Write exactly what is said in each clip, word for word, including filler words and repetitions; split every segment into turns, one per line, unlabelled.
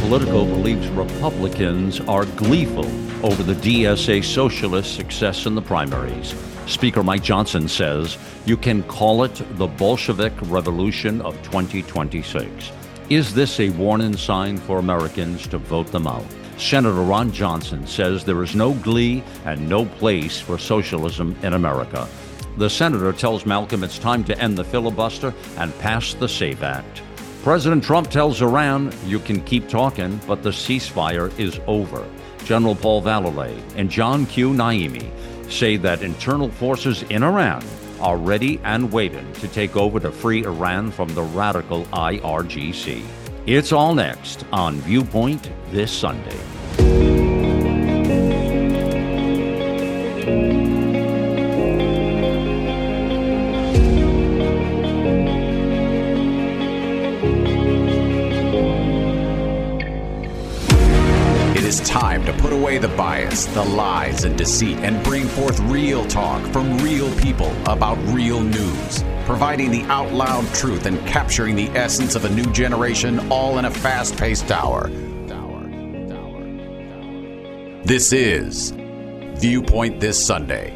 Politico believes Republicans are gleeful over the D S A socialist success in the primaries. Speaker Mike Johnson says you can call it the Bolshevik Revolution of twenty twenty-six. Is this a warning sign for Americans to vote them out? Senator Ron Johnson says there is no glee and no place for socialism in America. The senator tells Malcolm it's time to end the filibuster and pass the SAFE Act. President Trump tells Iran, you can keep talking, but the ceasefire is over. General Paul Vallely and John Q. Naimi say that internal forces in Iran are ready and waiting to take over to free Iran from the radical I R G C. It's all next on Viewpoint this Sunday.
Time to put away the bias, the lies, and deceit, and bring forth real talk from real people about real news, providing the out loud truth and capturing the essence of a new generation, all in a fast-paced hour. This is Viewpoint this Sunday.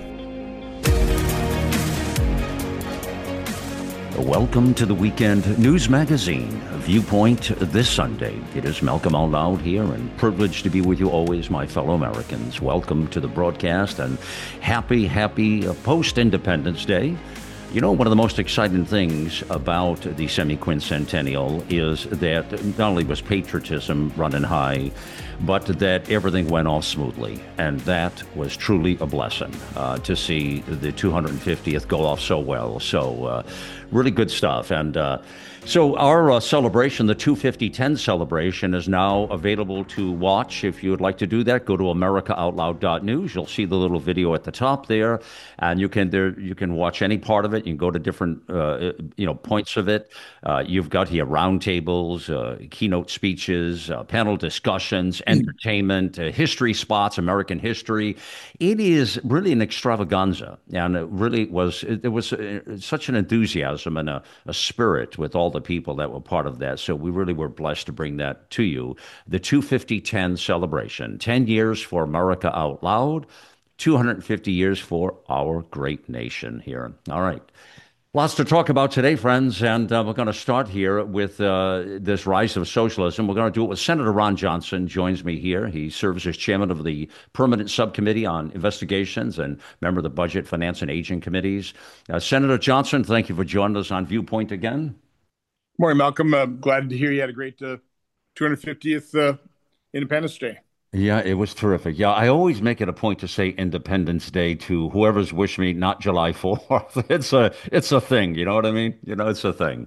Welcome to the weekend news magazine, Viewpoint this Sunday. It is Malcolm All Loud here, and privileged to be with you always, my fellow Americans. Welcome to the broadcast, and happy, happy uh, post-Independence Day. You know, one of the most exciting things about the semi-quincentennial is that not only was patriotism running high, but that everything went off smoothly. And that was truly a blessing uh, to see the two hundred fiftieth go off so well. So uh, really good stuff. And uh, so our uh, celebration, the two fifty ten celebration, is now available to watch. If you would like to do that, go to america out loud dot news. You'll see the little video at the top there, and you can there you can watch any part of it. You can go to different uh, you know points of it. Uh, you've got here roundtables, uh, keynote speeches, uh, panel discussions, entertainment, uh, history spots, American history. It is really an extravaganza, and it really was. It, there was uh, such an enthusiasm and a, a spirit with all the people that were part of that. So we really were blessed to bring that to you. The two fifty ten celebration, ten years for America Out Loud, two hundred fifty years for our great nation here. All right. Lots to talk about today, friends, and uh, we're going to start here with uh, this rise of socialism. We're going to do it with Senator Ron Johnson, joins me here. He serves as chairman of the Permanent Subcommittee on Investigations and member of the Budget, Finance, and Aging Committees. Uh, Senator Johnson, thank you for joining us on Viewpoint again.
Morning, Malcolm. Uh, glad to hear you had a great uh, two hundred fiftieth uh, Independence Day.
Yeah, it was terrific. Yeah, I always make it a point to say Independence Day to whoever's wished me, not July fourth. It's a it's a thing, you know what I mean? You know, it's a thing.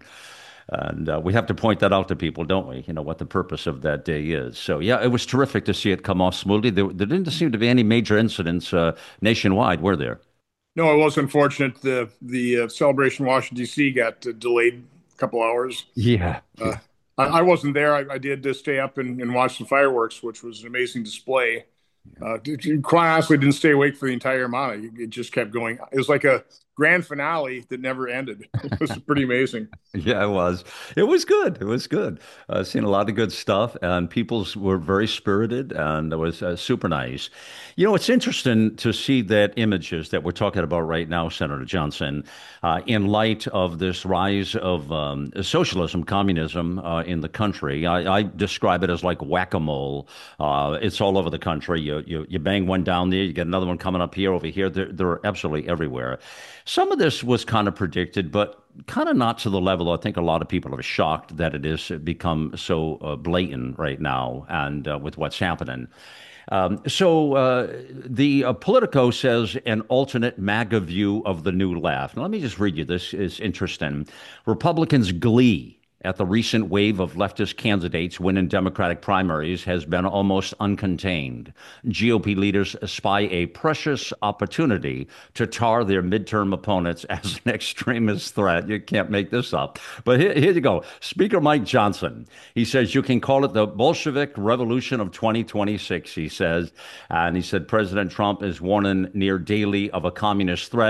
And uh, we have to point that out to people, don't we? You know, what the purpose of that day is. So, yeah, it was terrific to see it come off smoothly. There, there didn't seem to be any major incidents uh, nationwide, were there?
No, it was unfortunate. The, the uh, celebration in Washington, D C got uh, delayed a couple hours.
Yeah.
Uh, I, I wasn't there. I, I did uh, stay up and, and watch the fireworks, which was an amazing display. Uh, quite honestly, didn't stay awake for the entire amount. It, it just kept going. It was like a grand finale that never ended. It was pretty amazing.
Yeah, it was. It was good. It was good. Uh, seen a lot of good stuff, and people were very spirited, and it was uh, super nice. You know, it's interesting to see that images that we're talking about right now, Senator Johnson, uh, in light of this rise of um, socialism, communism uh, in the country. I, I describe it as like whack-a-mole. Uh, it's all over the country. You, you you bang one down there, you get another one coming up here, over here. They're, they're absolutely everywhere. Some of this was kind of predicted, but kind of not to the level I think a lot of people are shocked that it has become so uh, blatant right now and uh, with what's happening. Um, so uh, the uh, Politico says an alternate MAGA view of the new left. Now, let me just read you this. It's interesting. Republicans' glee at the recent wave of leftist candidates winning Democratic primaries has been almost uncontained. G O P leaders spy a precious opportunity to tar their midterm opponents as an extremist threat. You can't make this up. But here, here you go. Speaker Mike Johnson, he says you can call it the Bolshevik Revolution of twenty twenty-six, he says. And he said President Trump is warning near daily of a communist threat.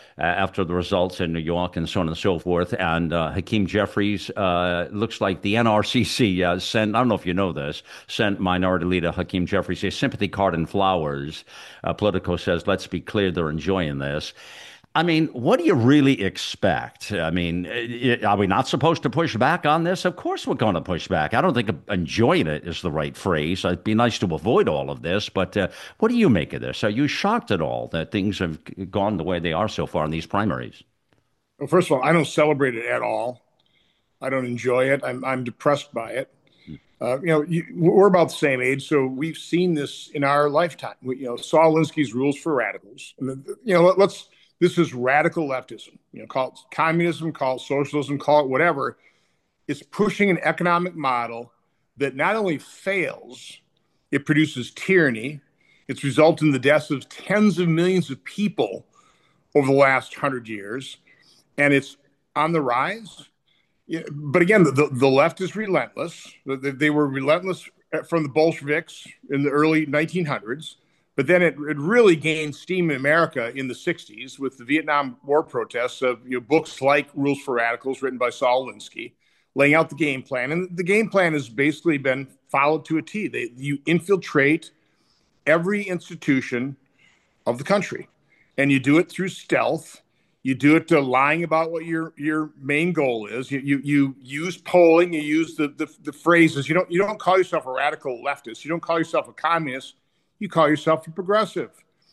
uh, after the results in New York and so on and so forth. And uh, Hakeem Jeffries, uh, looks like the N R C C uh, sent, I don't know if you know this, sent Minority Leader Hakeem Jeffries a sympathy card and flowers. Uh, Politico says, let's be clear, they're enjoying this. I mean, what do you really expect? I mean, are we not supposed to push back on this? Of course we're going to push back. I don't think enjoying it is the right phrase. It'd be nice to avoid all of this, but uh, what do you make of this? Are you shocked at all that things have gone the way they are so far in these primaries?
Well, first of all, I don't celebrate it at all. I don't enjoy it. I'm, I'm depressed by it. Uh, you know, you, we're about the same age, so we've seen this in our lifetime. We, you know, Saul Alinsky's Rules for Radicals. And, you know, let's. This is radical leftism. You know, call it communism, call it socialism, call it whatever. It's pushing an economic model that not only fails, it produces tyranny. It's resulted in the deaths of tens of millions of people over the last hundred years, and it's on the rise. Yeah, but again, the, the left is relentless. They were relentless from the Bolsheviks in the early nineteen hundreds. But then it, it really gained steam in America in the sixties with the Vietnam War protests of you know, books like Rules for Radicals, written by Saul Alinsky, laying out the game plan. And the game plan has basically been followed to a T. They, you infiltrate every institution of the country, and you do it through stealth. You do it to lying about what your your main goal is. You you, you use polling. You use the, the the phrases. You don't you don't call yourself a radical leftist. You don't call yourself a communist. You call yourself a progressive,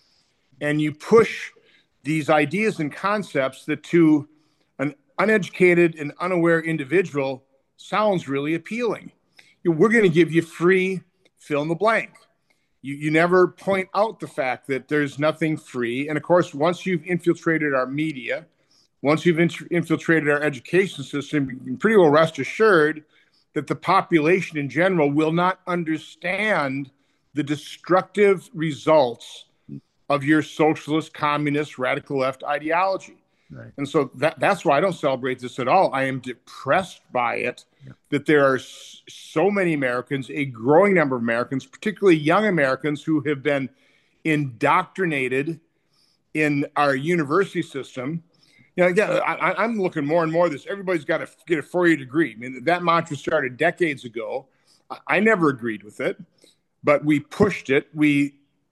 and you push these ideas and concepts that to an uneducated and unaware individual sounds really appealing. You know, we're going to give you free fill in the blank. You, you never point out the fact that there's nothing free. And of course, once you've infiltrated our media, once you've int- infiltrated our education system, you can pretty well rest assured that the population in general will not understand the destructive results of your socialist, communist, radical left ideology. Right. And so that, that's why I don't celebrate this at all. I am depressed by it, yeah. that there are s- so many Americans, a growing number of Americans, particularly young Americans, who have been indoctrinated in our university system. You know, again, I, I'm looking more and more at this. Everybody's got to get a four-year degree. I mean, that mantra started decades ago. I, I never agreed with it. But we pushed it. We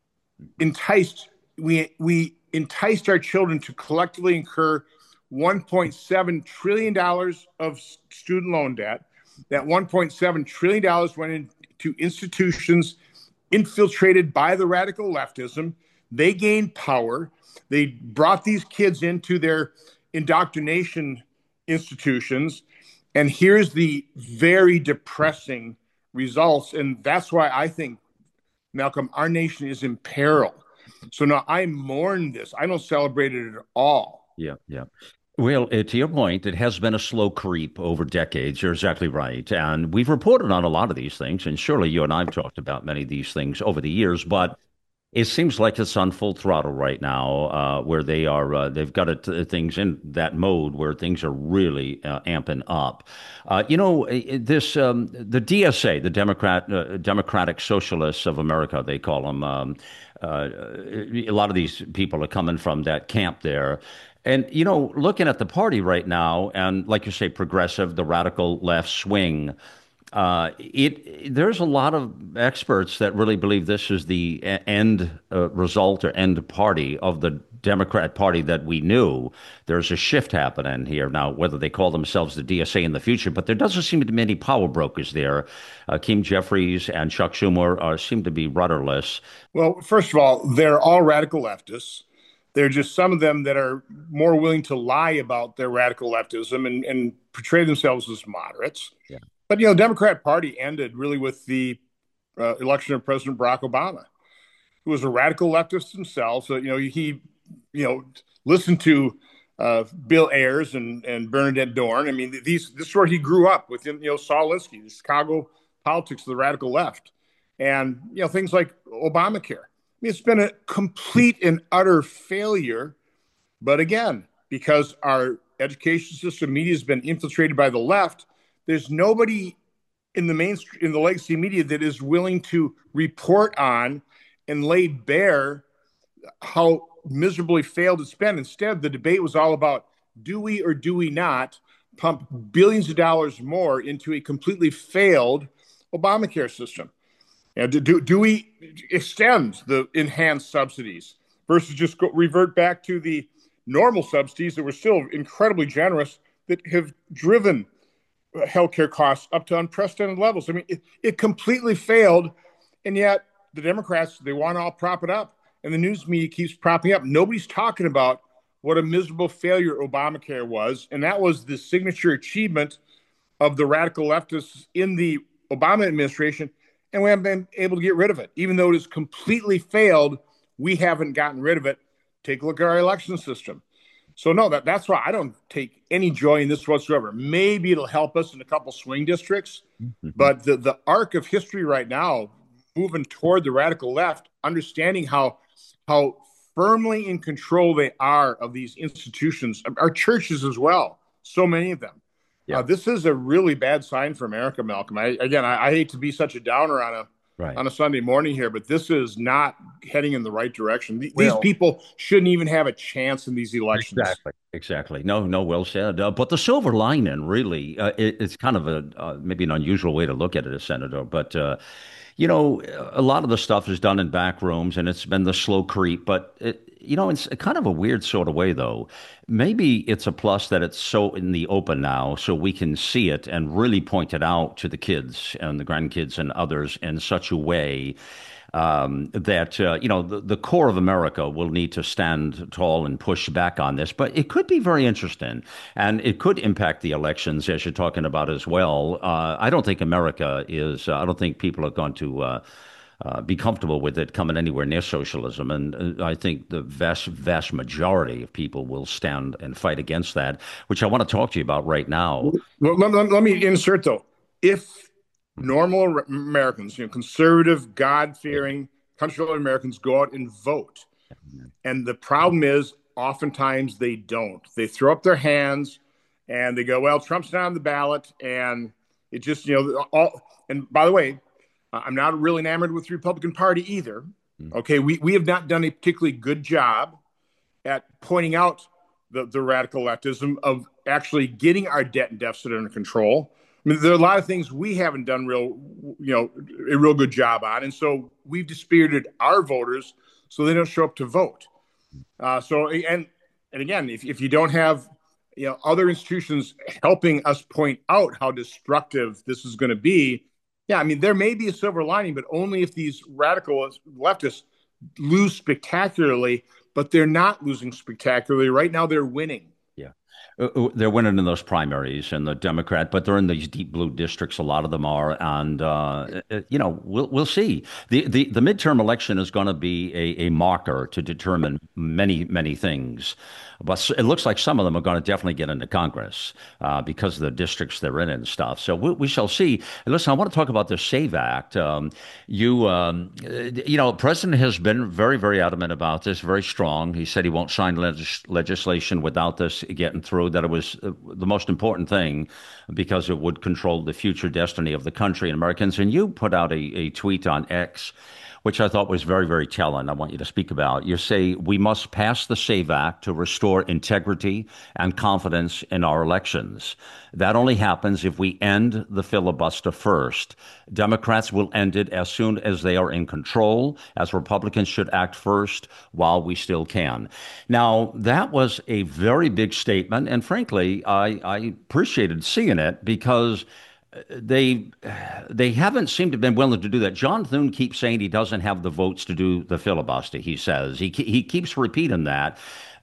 enticed. We we enticed our children to collectively incur one point seven trillion dollars of student loan debt. That one point seven trillion dollars went into institutions infiltrated by the radical leftism. They gained power. They brought these kids into their indoctrination institutions, and here's the very depressing results. And that's why I think, Malcolm, our nation is in peril. So now I mourn this. I don't celebrate it at all.
Yeah, yeah. Well, uh, to your point, it has been a slow creep over decades. You're exactly right. And we've reported on a lot of these things. And surely you and I have talked about many of these things over the years. But it seems like it's on full throttle right now, uh, where they are, uh, they've got it, uh, things in that mode where things are really uh, amping up. Uh, you know, this, um, the D S A, the Democrat, uh, Democratic Socialists of America, they call them, um, uh, a lot of these people are coming from that camp there. And, you know, looking at the party right now, and like you say, progressive, the radical left swing, Uh, it there's a lot of experts that really believe this is the end uh, result or end party of the Democrat Party that we knew. There's a shift happening here now, whether they call themselves the D S A in the future, but there doesn't seem to be many power brokers there. Uh, Hakeem Jeffries and Chuck Schumer are, seem to be rudderless.
Well, first of all, they're all radical leftists. There are just some of them that are more willing to lie about their radical leftism and, and portray themselves as moderates. Yeah. But, you know, the Democrat Party ended really with the uh, election of President Barack Obama, who was a radical leftist himself. So, you know, he, you know, listened to uh, Bill Ayers and, and Bernadette Dorn. I mean, these this is where he grew up within, you know, Saul Alinsky, the Chicago politics of the radical left. And, you know, things like Obamacare. I mean, it's been a complete and utter failure. But again, because our education system, media has been infiltrated by the left, there's nobody in the mainstream, in the legacy media, that is willing to report on and lay bare how miserably failed it's been. Instead, the debate was all about, do we or do we not pump billions of dollars more into a completely failed Obamacare system? You know, do, do, do we extend the enhanced subsidies versus just go, revert back to the normal subsidies that were still incredibly generous that have driven healthcare costs up to unprecedented levels? I mean, it, it completely failed, and yet the Democrats, they want to all prop it up, and the news media keeps propping up. Nobody's talking about what a miserable failure Obamacare was, and that was the signature achievement of the radical leftists in the Obama administration, and we haven't been able to get rid of it. Even though it has completely failed, we haven't gotten rid of it. Take a look at our election system. So no, that, that's why I don't take any joy in this whatsoever. Maybe it'll help us in a couple swing districts, mm-hmm. but the, the arc of history right now, moving toward the radical left, understanding how how firmly in control they are of these institutions, our churches as well, so many of them. Yeah. Uh, this is a really bad sign for America, Malcolm. I, again, I, I hate to be such a downer on a right. on a Sunday morning here, but this is not heading in the right direction. Th- well, these people shouldn't even have a chance in these elections.
Exactly. Exactly. No, no, well said. Uh, but the silver lining, really, uh, it, it's kind of a uh, maybe an unusual way to look at it, as Senator, but. Uh, You know, a lot of the stuff is done in back rooms, and it's been the slow creep. But, it, you know, it's kind of a weird sort of way, though. Maybe it's a plus that it's so in the open now, so we can see it and really point it out to the kids and the grandkids and others in such a way um, that, uh, you know, the, the core of America will need to stand tall and push back on this. But it could be very interesting, and it could impact the elections, as you're talking about as well. Uh, I don't think America is, uh, I don't think people are going to uh, uh, be comfortable with it coming anywhere near socialism. And uh, I think the vast, vast majority of people will stand and fight against that, which I want to talk to you about right now.
Well, let, let, let me insert, though. If normal Americans, you know, conservative, God-fearing, country-loving Americans go out and vote. And the problem is, oftentimes they don't. They throw up their hands and they go, well, Trump's not on the ballot. And it just, you know, all, and by the way, I'm not really enamored with the Republican Party either. Okay, we, we have not done a particularly good job at pointing out the, the radical leftism of actually getting our debt and deficit under control. I mean, there are a lot of things we haven't done real, you know, a real good job on. And so we've dispirited our voters so they don't show up to vote. Uh, so, and and again, if, if you don't have, you know, other institutions helping us point out how destructive this is going to be, yeah, I mean, there may be a silver lining, but only if these radical leftists lose spectacularly, but they're not losing spectacularly. Right now, they're winning.
Uh, They're winning in those primaries and the Democrat, but they're in these deep blue districts. A lot of them are, and uh, you know, we'll we'll see. the the The midterm election is going to be a, a marker to determine many many things, but it looks like some of them are going to definitely get into Congress uh, because of the districts they're in and stuff. So we, we shall see. And listen, I want to talk about the SAVE Act. Um, you um, you know, the president has been very very adamant about this, very strong. He said he won't sign legis- legislation without this getting through. That it was the most important thing because it would control the future destiny of the country and Americans. And you put out a, a tweet on X, which I thought was very, very telling. I want you to speak about. You say, we must pass the SAVE Act to restore integrity and confidence in our elections. That only happens if we end the filibuster first. Democrats will end it as soon as they are in control, as Republicans should act first while we still can. Now, that was a very big statement, and frankly, I, I appreciated seeing it because they they haven't seemed to have been willing to do that. John Thune keeps saying he doesn't have the votes to do the filibuster. He says he he keeps repeating that.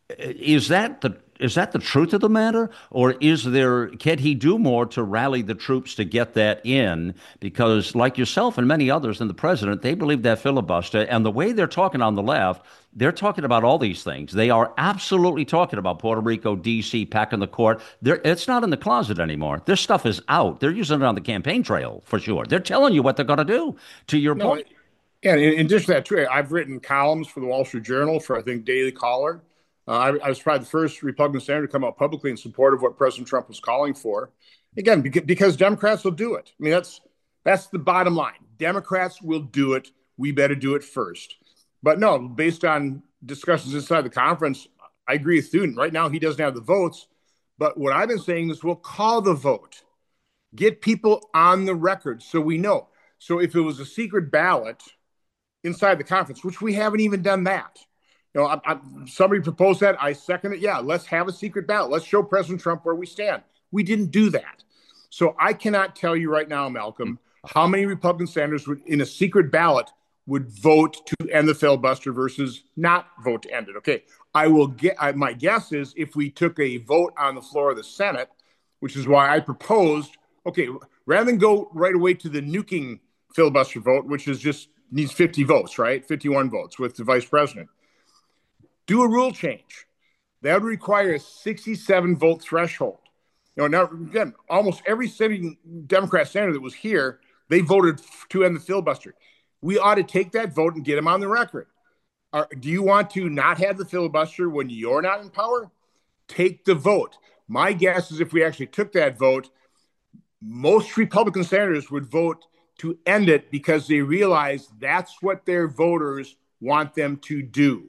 Is that the is that the truth of the matter, or is there can he do more to rally the troops to get that in? Because like yourself and many others and the president, they believe that filibuster, and the way they're talking on the left, they're talking about all these things. They are absolutely talking about Puerto Rico, D C, packing the court. They're, it's not in the closet anymore. This stuff is out. They're using it on the campaign trail for sure. They're telling you what they're going to do. To your no, point.
Yeah, in, in addition to that, too, I've written columns for the Wall Street Journal, for I think Daily Caller. Uh, I, I was probably the first Republican senator to come out publicly in support of what President Trump was calling for. Again, because, because Democrats will do it. I mean, that's that's the bottom line. Democrats will do it. We better do it first. But no, based on discussions inside the conference, I agree with Thune. Right now, he doesn't have the votes. But what I've been saying is we'll call the vote, get people on the record so we know. So if it was a secret ballot inside the conference, which we haven't even done that. You know, I, I, somebody proposed that. I second it. Yeah, let's have a secret ballot. Let's show President Trump where we stand. We didn't do that. So I cannot tell you right now, Malcolm, how many Republican senators would, in a secret ballot, would vote to end the filibuster versus not vote to end it. Okay, I will get. I, my guess is if we took a vote on the floor of the Senate, which is why I proposed, okay, rather than go right away to the nuking filibuster vote, which is just needs fifty votes, right? fifty-one votes with the vice president. Do a rule change. That would require a sixty-seven vote threshold. You know, now again, almost every sitting Democrat senator that was here, they voted to end the filibuster. We ought to take that vote and get them on the record. Are, do you want to not have the filibuster when you're not in power? Take the vote. My guess is if we actually took that vote, most Republican senators would vote to end it because they realize that's what their voters want them to do.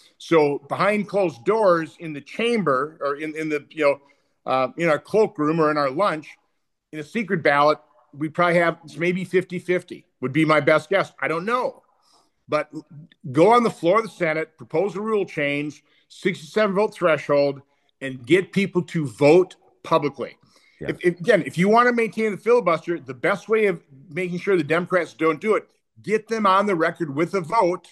So behind closed doors in the chamber or in, in the, you know, uh, in our cloakroom or in our lunch, in a secret ballot, we probably have maybe fifty-fifty would be my best guess. I don't know. But go on the floor of the Senate, propose a rule change, sixty-seven vote threshold, and get people to vote publicly. Yeah. If, if, again, if you want to maintain the filibuster, the best way of making sure the Democrats don't do it, get them on the record with a vote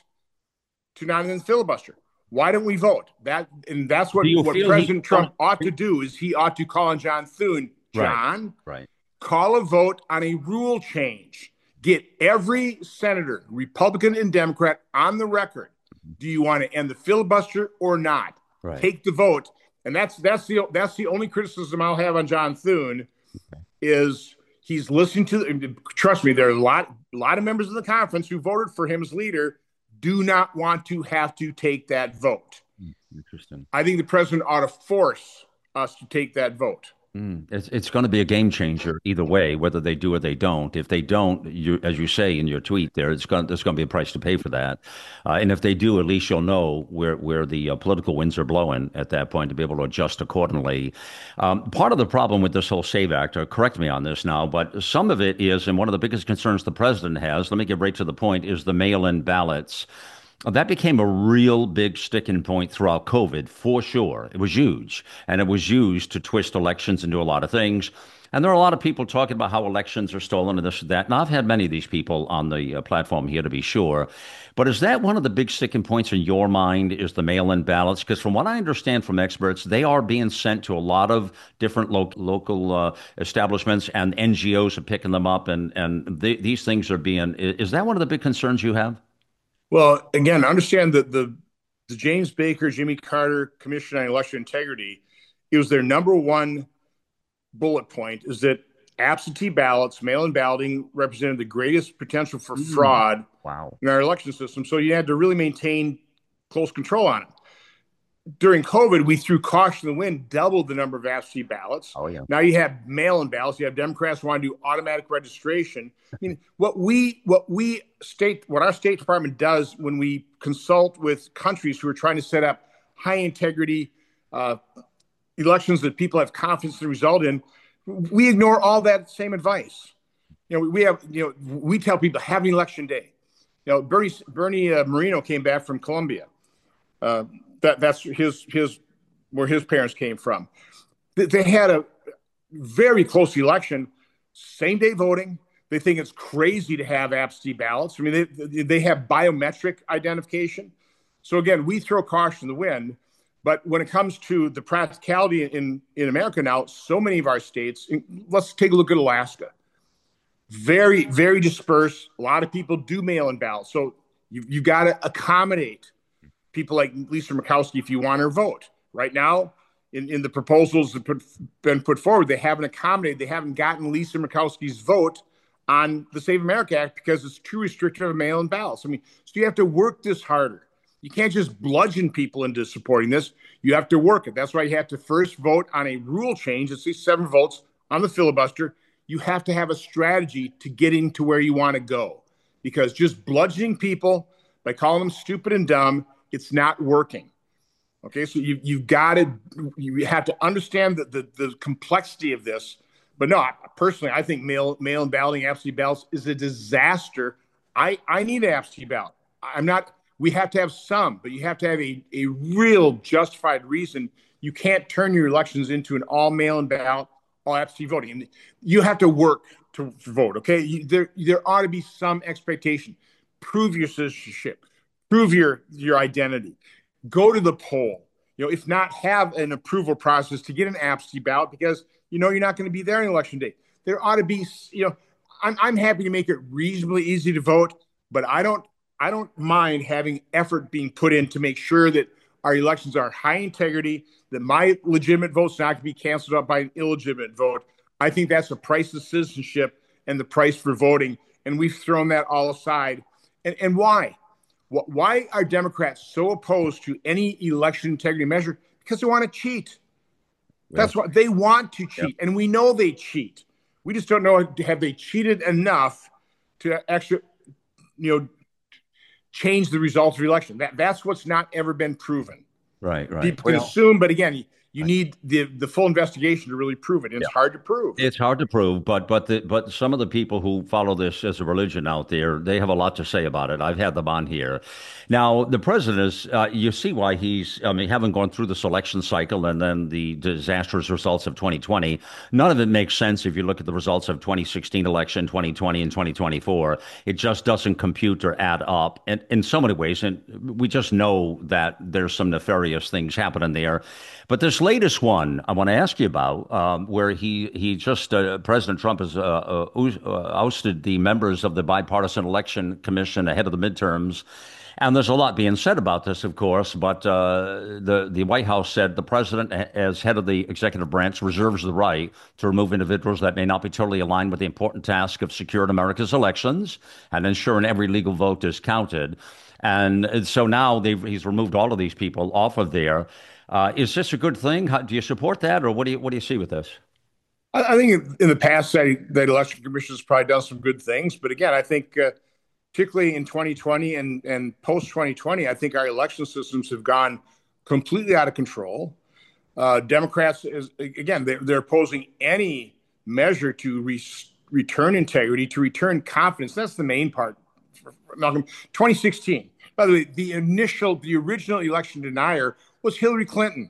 to not end the filibuster. Why don't we vote? That and that's what, what President he, Trump ought to do is he ought to call on John Thune. John,
right, right.
Call a vote on a rule change. Get every senator, Republican and Democrat, on the record. Do you want to end the filibuster or not?
Right.
Take the vote. And that's that's the that's the only criticism I'll have on John Thune okay. is he's listening to. Trust me, there are a lot a lot of members of the conference who voted for him as leader do not want to have to take that vote.
Interesting.
I think the president ought to force us to take that vote.
Mm, it's it's going to be a game changer either way, whether they do or they don't. If they don't, you, as you say in your tweet there, it's going, there's going to be a price to pay for that. Uh, and if they do, at least you'll know where, where the uh, political winds are blowing at that point to be able to adjust accordingly. Um, part of the problem with this whole SAVE Act, uh, correct me on this now, but some of it is, and one of the biggest concerns the president has, let me get right to the point, is the mail-in ballots. That became a real big sticking point throughout COVID, for sure. It was huge, and it was used to twist elections and do a lot of things. And there are a lot of people talking about how elections are stolen and this and that. And I've had many of these people on the uh, platform here, to be sure. But is that one of the big sticking points in your mind, is the mail-in ballots? Because from what I understand from experts, they are being sent to a lot of different lo- local uh, establishments, and N G Os are picking them up, and, and th- these things are being... Is that one of the big concerns you have?
Well, again, understand that the the James Baker, Jimmy Carter Commission on Election Integrity, it was their number one bullet point, is that absentee ballots, mail-in balloting, represented the greatest potential for mm. fraud
wow.
in our election system. So you had to really maintain close control on it. During COVID, we threw caution to the wind, doubled the number of absentee ballots.
Oh, yeah.
Now you have mail-in ballots. You have Democrats who want to do automatic registration. I mean, what we, what we state, what our State Department does when we consult with countries who are trying to set up high integrity uh, elections that people have confidence in the result in, we ignore all that same advice. You know, we have, you know, we tell people have an election day. You know, Bernie Bernie uh, Moreno came back from Colombia. Uh, That that's his his where his parents came from. They, they had a very close election, same day voting. They think it's crazy to have absentee ballots. I mean, they they have biometric identification. So again, we throw caution to the wind. But when it comes to the practicality in in America now, so many of our states. Let's take a look at Alaska. Very very dispersed. A lot of people do mail-in ballots. So you you got to accommodate people like Lisa Murkowski if you want her vote. Right now, in, in the proposals that have been put forward, they haven't accommodated, they haven't gotten Lisa Murkowski's vote on the Save America Act because it's too restrictive of mail-in ballots. I mean, so you have to work this harder. You can't just bludgeon people into supporting this. You have to work it. That's why you have to first vote on a rule change. It's these seven votes on the filibuster. You have to have a strategy to getting to where you want to go, because just bludgeoning people by calling them stupid and dumb It's not working. Okay, so you you've got to you have to understand the, the the complexity of this. But no, personally, I think mail mail and balloting, absentee ballots is a disaster. I I need an absentee ballot. I'm not. We have to have some, but you have to have a a real justified reason. You can't turn your elections into an all mail and ballot, all absentee voting. And you have to work to, to vote. Okay, you, there there ought to be some expectation. Prove your citizenship. Prove your your identity. Go to the poll. You know, if not, have an approval process to get an absentee ballot because you know you're not going to be there on election day. There ought to be, you know, I'm I'm happy to make it reasonably easy to vote, but I don't I don't mind having effort being put in to make sure that our elections are high integrity, that my legitimate vote's not going to be canceled out by an illegitimate vote. I think that's the price of citizenship and the price for voting, and we've thrown that all aside. And and why? Why are Democrats so opposed to any election integrity measure? Because they want to cheat. That's what they want to cheat. Yep. And we know they cheat. We just don't know, have they cheated enough to actually, you know, change the results of the election? That, that's what's not ever been proven.
Right, right.
People can well, assume, but again, you need the the full investigation to really prove it. It's yeah. hard to prove.
It's hard to prove, but but the, but some of the people who follow this as a religion out there, they have a lot to say about it. I've had them on here. Now, the president is, uh, you see why he's, I mean, having gone through this election cycle and then the disastrous results of twenty twenty, none of it makes sense if you look at the results of twenty sixteen election, twenty twenty, and twenty twenty-four. It just doesn't compute or add up in, in so many ways. And we just know that there's some nefarious things happening there. But this latest one I want to ask you about, um, where he he just uh, President Trump has uh, uh, ousted the members of the Bipartisan Election Commission ahead of the midterms, and there's a lot being said about this, of course. But uh, the the White House said the president, as head of the executive branch, reserves the right to remove individuals that may not be totally aligned with the important task of securing America's elections and ensuring every legal vote is counted. And so now they've, he's removed all of these people off of there. Uh, is this a good thing? How, do you support that, or what do you what do you see with this?
I, I think in the past that, that election commission has probably done some good things, but again, I think uh, particularly in twenty twenty and and post twenty twenty, I think our election systems have gone completely out of control. Uh, Democrats, is again, they're, they're opposing any measure to re, return integrity, to return confidence. That's the main part. Malcolm, twenty sixteen. By the way, the initial, the original election denier was Hillary Clinton.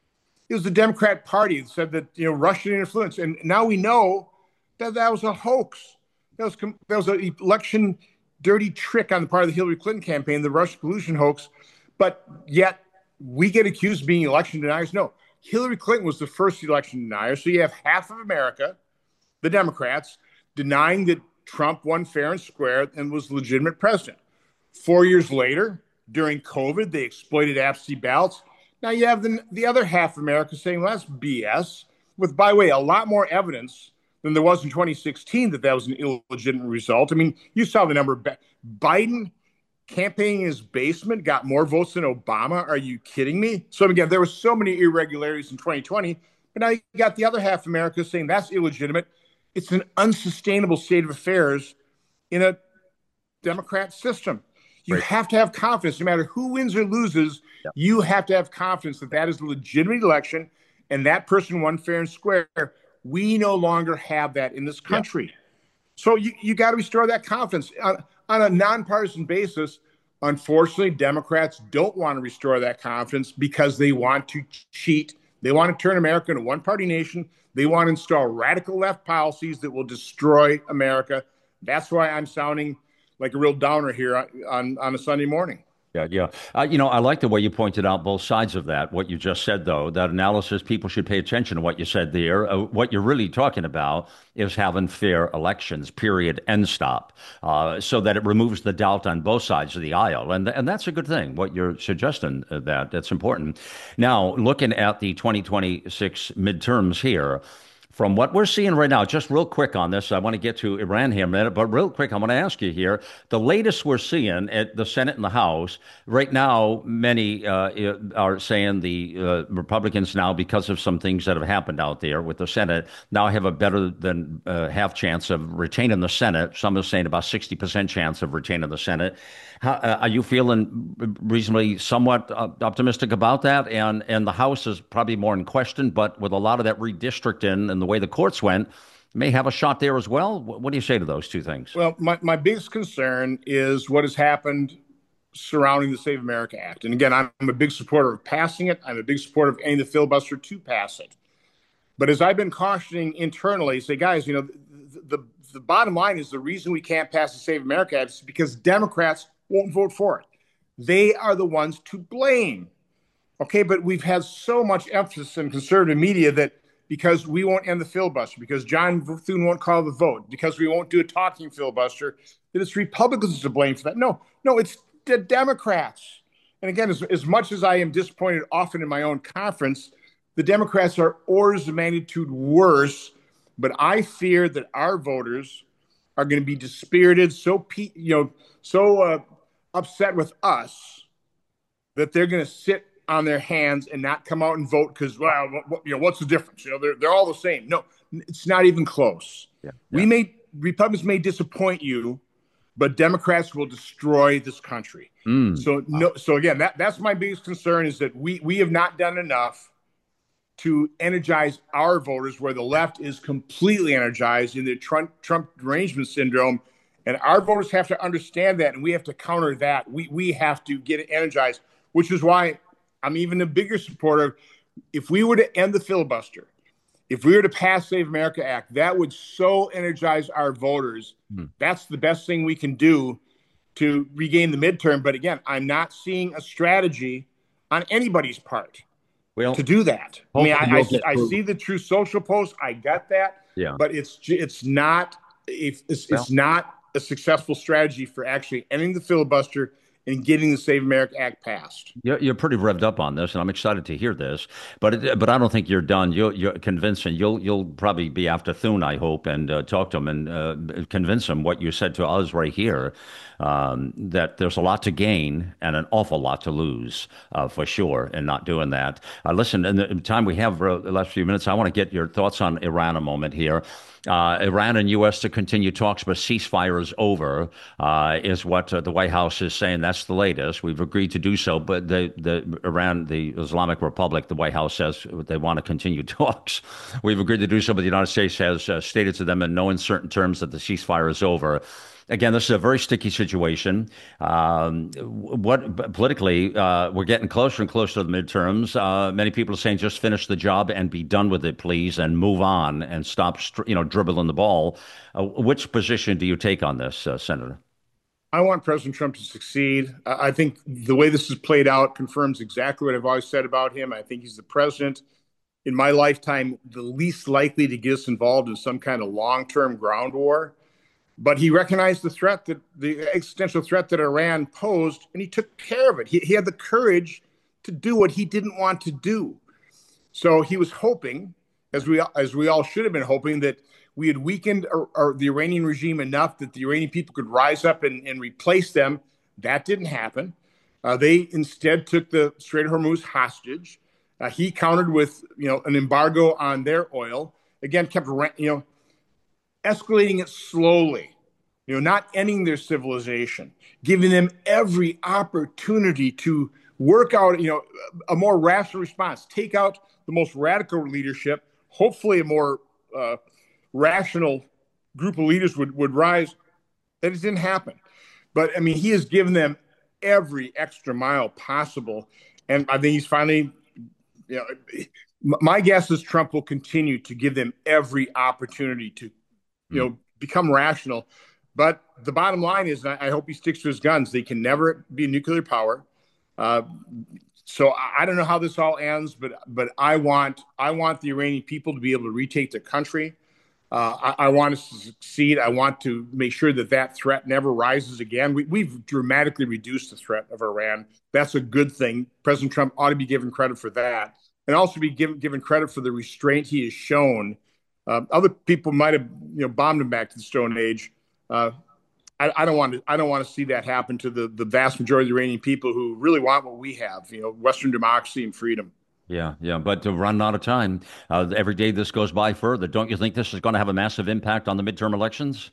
It was the Democrat Party that said that, you know, Russian influence. And now we know that that was a hoax. That was, that was an election dirty trick on the part of the Hillary Clinton campaign, the Russia collusion hoax. But yet we get accused of being election deniers. No, Hillary Clinton was the first election denier. So you have half of America, the Democrats, denying that Trump won fair and square and was legitimate president. Four years later, during COVID, they exploited absentee ballots. Now you have the, the other half of America saying, well, that's B S, with, by the way, a lot more evidence than there was in twenty sixteen that that was an illegitimate result. I mean, you saw the number. Biden campaigning in his basement got more votes than Obama. Are you kidding me? So again, there were so many irregularities in twenty twenty, but now you got the other half of America saying that's illegitimate. It's an unsustainable state of affairs in a Democrat system. You right. have to have confidence, no matter who wins or loses, yep. you have to have confidence that that is a legitimate election and that person won fair and square. We no longer have that in this country. Yep. So you, you got to restore that confidence on, on a nonpartisan basis. Unfortunately, Democrats don't want to restore that confidence because they want to cheat. They want to turn America into a one-party nation. They want to install radical left policies that will destroy America. That's why I'm sounding like a real downer here on, on a Sunday morning.
Yeah, yeah. Uh, you know, I like the way you pointed out both sides of that, what you just said, though, that analysis, people should pay attention to what you said there. Uh, what you're really talking about is having fair elections, period, end stop, uh, so that it removes the doubt on both sides of the aisle. And and that's a good thing, what you're suggesting, uh, that. That's important. Now, looking at the twenty twenty-six midterms here, From what we're seeing right now, just real quick on this, I want to get to Iran here in a minute, but real quick, I want to ask you here. The latest we're seeing at the Senate and the House, right now, many uh, are saying the uh, Republicans now, because of some things that have happened out there with the Senate, now have a better than uh, half chance of retaining the Senate. Some are saying about sixty percent chance of retaining the Senate. How, uh, are you feeling reasonably somewhat uh, optimistic about that? And and the House is probably more in question, but with a lot of that redistricting and the way the courts went, may have a shot there as well. What do you say to those two things?
Well, my, my biggest concern is what has happened surrounding the Save America Act. And again, I'm a big supporter of passing it. I'm a big supporter of ending the filibuster to pass it. But as I've been cautioning internally, say, guys, you know, the, the, the bottom line is the reason we can't pass the Save America Act is because Democrats won't vote for it. They are the ones to blame. Okay, but we've had so much emphasis in conservative media that because we won't end the filibuster, because John Thune won't call the vote, because we won't do a talking filibuster, that it's Republicans to blame for that. No, no, it's the Democrats. And again, as, as much as I am disappointed often in my own conference, the Democrats are orders of magnitude worse. But I fear that our voters are going to be dispirited, so you know, so uh, upset with us that they're going to sit on their hands and not come out and vote because, well, what, you know, what's the difference? You know, they're they're all the same. No, it's not even close. Yeah, yeah. We may Republicans may disappoint you, but Democrats will destroy this country. Mm. So no, so again, that that's my biggest concern is that we we have not done enough to energize our voters, where the left is completely energized in the Trump Trump derangement syndrome. And our voters have to understand that, and we have to counter that. We we have to get it energized, which is why I'm even a bigger supporter. If we were to end the filibuster, if we were to pass Save America Act, that would so energize our voters. Mm. That's the best thing we can do to regain the midterm. But again, I'm not seeing a strategy on anybody's part well, to do that. I mean, I, I, I see the True Social post. I get that. Yeah. But it's it's not it's, it's, well, it's not a successful strategy for actually ending the filibuster and getting the Save America Act passed.
You're, you're pretty revved up on this, and I'm excited to hear this. But it, but I don't think you're done. You're, you're convincing. You'll you'll probably be after Thune, I hope, and uh, talk to him and uh, convince him what you said to us right here, um, that there's a lot to gain and an awful lot to lose, uh, for sure, in not doing that. Uh, listen, in the time we have for the last few minutes, I want to get your thoughts on Iran a moment here. Uh, Iran and U S to continue talks, but ceasefire is over, uh, is what uh, the White House is saying. That's the latest. We've agreed to do so, but the, the Iran, the Islamic Republic, the White House says they want to continue talks. We've agreed to do so, but the United States has uh, stated to them in no uncertain terms that the ceasefire is over. Again, this is a very sticky situation. Um, what politically, uh, we're getting closer and closer to the midterms. Uh, many people are saying, just finish the job and be done with it, please, and move on and stop, you know, dribbling the ball. Uh, which position do you take on this, uh, Senator?
I want President Trump to succeed. I think the way this has played out confirms exactly what I've always said about him. I think he's the president in my lifetime, the least likely to get us involved in some kind of long-term ground war. But he recognized the threat, that the existential threat that Iran posed, and he took care of it. He, he had the courage to do what he didn't want to do. So he was hoping, as we as we all should have been hoping, that we had weakened our, our, the Iranian regime enough that the Iranian people could rise up and, and replace them. That didn't happen. Uh, they instead took the Strait of Hormuz hostage. Uh, he countered with, you know, an embargo on their oil. Again, kept, you know, escalating it slowly, you know, not ending their civilization, giving them every opportunity to work out, you know, a more rational response, take out the most radical leadership. Hopefully a more uh, rational group of leaders would, would rise. That it didn't happen. But, I mean, he has given them every extra mile possible. And I think he's finally, you know, my guess is Trump will continue to give them every opportunity to, you know, become rational. But the bottom line is, I hope he sticks to his guns. They can never be a nuclear power. Uh, so I don't know how this all ends, but but I want I want the Iranian people to be able to retake their country. Uh, I, I want us to succeed. I want to make sure that that threat never rises again. We, we've dramatically reduced the threat of Iran. That's a good thing. President Trump ought to be given credit for that, and also be given given credit for the restraint he has shown Uh, other people might have, you know, bombed him back to the Stone Age. Uh, I, I don't want to. I don't want to see that happen to the the vast majority of the Iranian people who really want what we have. You know, Western democracy and freedom.
Yeah, yeah, but to run out of time, uh, every day this goes by further. Don't you think this is going to have a massive impact on the midterm elections?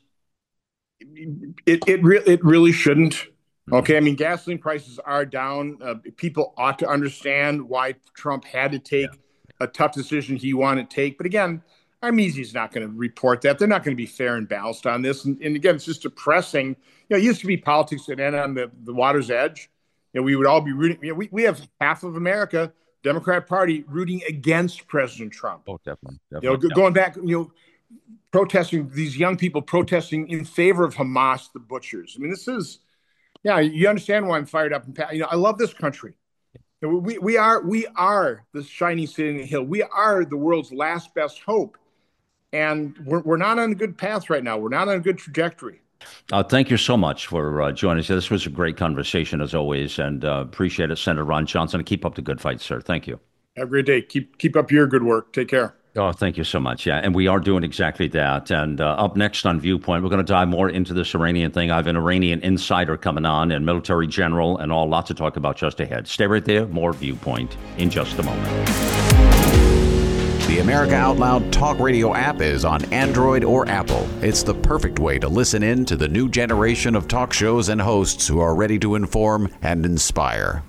It it really it really shouldn't. Okay, I mean, gasoline prices are down. Uh, people ought to understand why Trump had to take yeah. a tough decision he wanted to take. But again, Armisi is not going to report that. They're not going to be fair and balanced on this. And, and again, it's just depressing. You know, it used to be politics that end on the, the water's edge. You know, we would all be rooting. You know, we, we have half of America, Democrat Party, rooting against President Trump.
Oh, definitely. definitely
you know,
definitely.
going back, you know, protesting, these young people protesting in favor of Hamas, the butchers. I mean, this is, yeah, you understand why I'm fired up. And, you know, I love this country. We, we are we are the shining city in the hill. We are the world's last best hope. And we're, we're not on a good path right now. We're not on a good trajectory.
Uh, thank you so much for uh, joining us. This was a great conversation, as always, and uh, appreciate it, Senator Ron Johnson. And keep up the good fight, sir. Thank you.
Have a great day. Keep keep up your good work. Take care.
Oh, thank you so much. Yeah, and we are doing exactly that. And uh, up next on Viewpoint, we're going to dive more into this Iranian thing. I have an Iranian insider coming on and military general and all. Lots to talk about just ahead. Stay right there. More Viewpoint in just a moment.
The America Out Loud Talk Radio app is on Android or Apple. It's the perfect way to listen in to the new generation of talk shows and hosts who are ready to inform and inspire.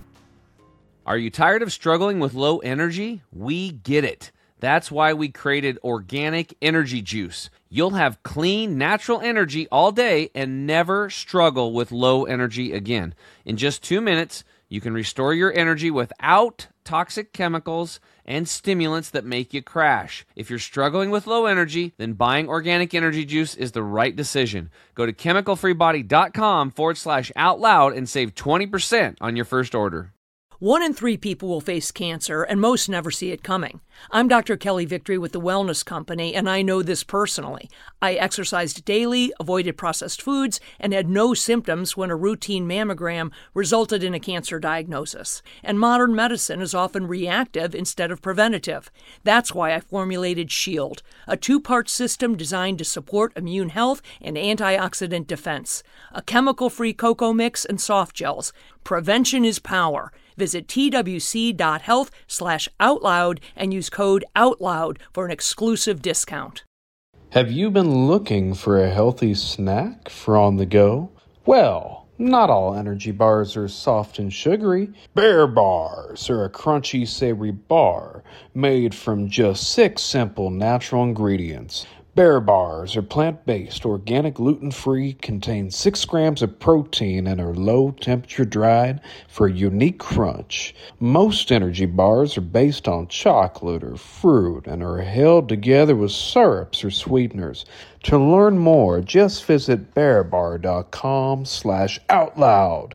Are you tired of struggling with low energy? We get it. That's why we created Organic Energy Juice. You'll have clean, natural energy all day and never struggle with low energy again. In just two minutes, you can restore your energy without toxic chemicals and stimulants that make you crash. If you're struggling with low energy, then buying Organic Energy Juice is the right decision. Go to chemicalfreebody.com forward slash out loud and save twenty percent on your first order.
One in three people will face cancer, and most never see it coming. I'm Doctor Kelly Victory with The Wellness Company, and I know this personally. I exercised daily, avoided processed foods, and had no symptoms when a routine mammogram resulted in a cancer diagnosis. And modern medicine is often reactive instead of preventative. That's why I formulated SHIELD, a two-part system designed to support immune health and antioxidant defense. A chemical-free cocoa mix and soft gels. Prevention is power. Visit twc.health slash outloud and use code OUTLOUD for an exclusive discount.
Have you been looking for a healthy snack for on the go? Well, not all energy bars are soft and sugary. Bear Bars are a crunchy, savory bar made from just six simple natural ingredients. Bear Bars are plant-based, organic, gluten-free, contain six grams of protein, and are low-temperature dried for a unique crunch. Most energy bars are based on chocolate or fruit and are held together with syrups or sweeteners. To learn more, just visit bearbar.com slash outloud.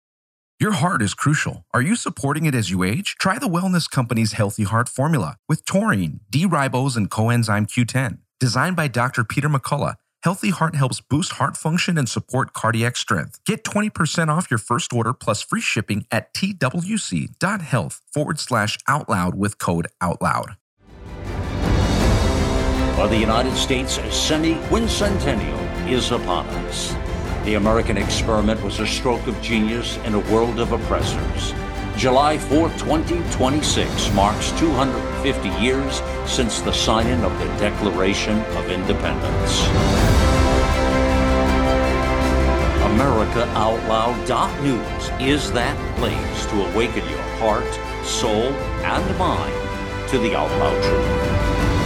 Your heart is crucial. Are you supporting it as you age? Try the Wellness Company's Healthy Heart Formula with taurine, D-ribose, and coenzyme Q ten. Designed by Doctor Peter McCullough, Healthy Heart helps boost heart function and support cardiac strength. Get twenty percent off your first order plus free shipping at twc.health forward slash outloud with code OUTLOUD.
Well, the United States semi-quincentennial is upon us. The American experiment was a stroke of genius in a world of oppressors. July fourth, twenty twenty-six marks two hundred fifty years since the signing of the Declaration of Independence. America Out Loud dot news is that place to awaken your heart, soul, and mind to the out loud truth.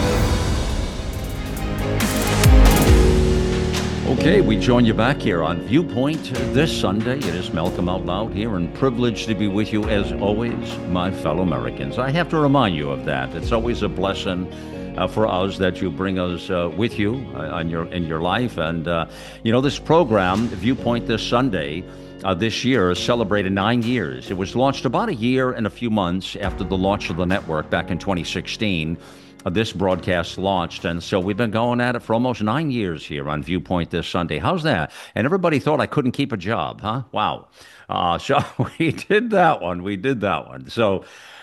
Okay, we join you back here on Viewpoint this Sunday. It is Malcolm Out Loud here, and privileged to be with you as always, my fellow Americans. I have to remind you of that. It's always a blessing uh, for us that you bring us uh, with you uh, on your in your life. And, uh, you know, this program, Viewpoint this Sunday, uh, this year celebrated nine years. It was launched about a year and a few months after the launch of the network back in twenty sixteen. Uh, this broadcast launched, and so we've been going at it for almost nine years here on Viewpoint this Sunday. How's that? And everybody thought I couldn't keep a job, huh? Wow. Uh, so we did that one. We did that one. So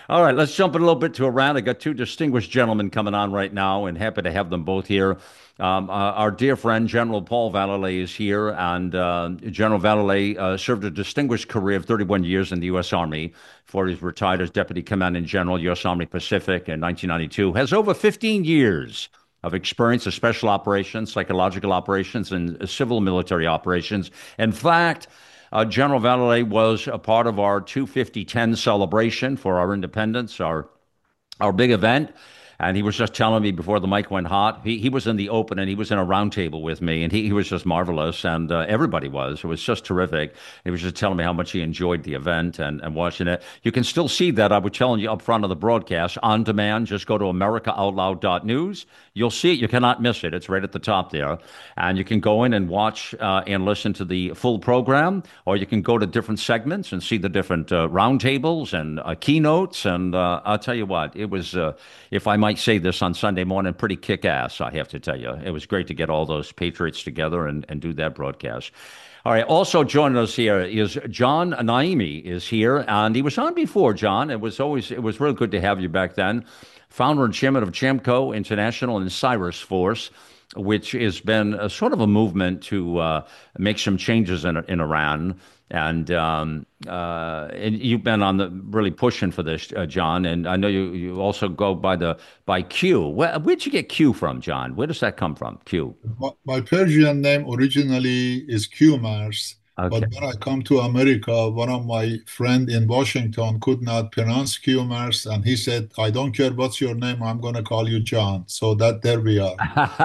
All right, let's jump in a little bit to Iran. I got two distinguished gentlemen coming on right now, and happy to have them both here. Um, uh, our dear friend General Paul Vallely is here, and uh, General Vallely uh, served a distinguished career of thirty-one years in the U S. Army before he's retired as Deputy Commanding General, U S. Army Pacific in nineteen ninety-two. Has over fifteen years of experience of special operations, psychological operations, and civil military operations. In fact, Uh, General Vallely was a part of our two fifty ten celebration for our independence, our our big event. And he was just telling me before the mic went hot, he, he was in the open and he was in a round table with me, and he, he was just marvelous. And uh, everybody was. It was just terrific. He was just telling me how much he enjoyed the event and, and watching it. You can still see that. I was telling you up front of the broadcast on demand. Just go to america out loud dot news. You'll see it. You cannot miss it. It's right at the top there. And you can go in and watch uh, and listen to the full program, or you can go to different segments and see the different uh, roundtables and uh, keynotes. And uh, I'll tell you what, it was, uh, if I might say this on Sunday morning, pretty kick-ass, I have to tell you. It was great to get all those patriots together and, and do that broadcast. All right, also joining us here is John Naimi is here, and he was on before, John. It was always, it was real good to have you back then. Founder and chairman of Chamco International and Cyrus Force, which has been a sort of a movement to uh, make some changes in, in Iran. And, um, uh, and you've been on the really pushing for this, uh, John. And I know you, you also go by the by Q. Where, where'd you get Q from, John? Where does that come from? Q.
My, my Persian name originally is Q-Mars.
Okay.
But when I come to America, one of my friend in Washington could not pronounce Q-Mars, and he said, "I don't care what's your name, I'm going to call you John." So that there we are.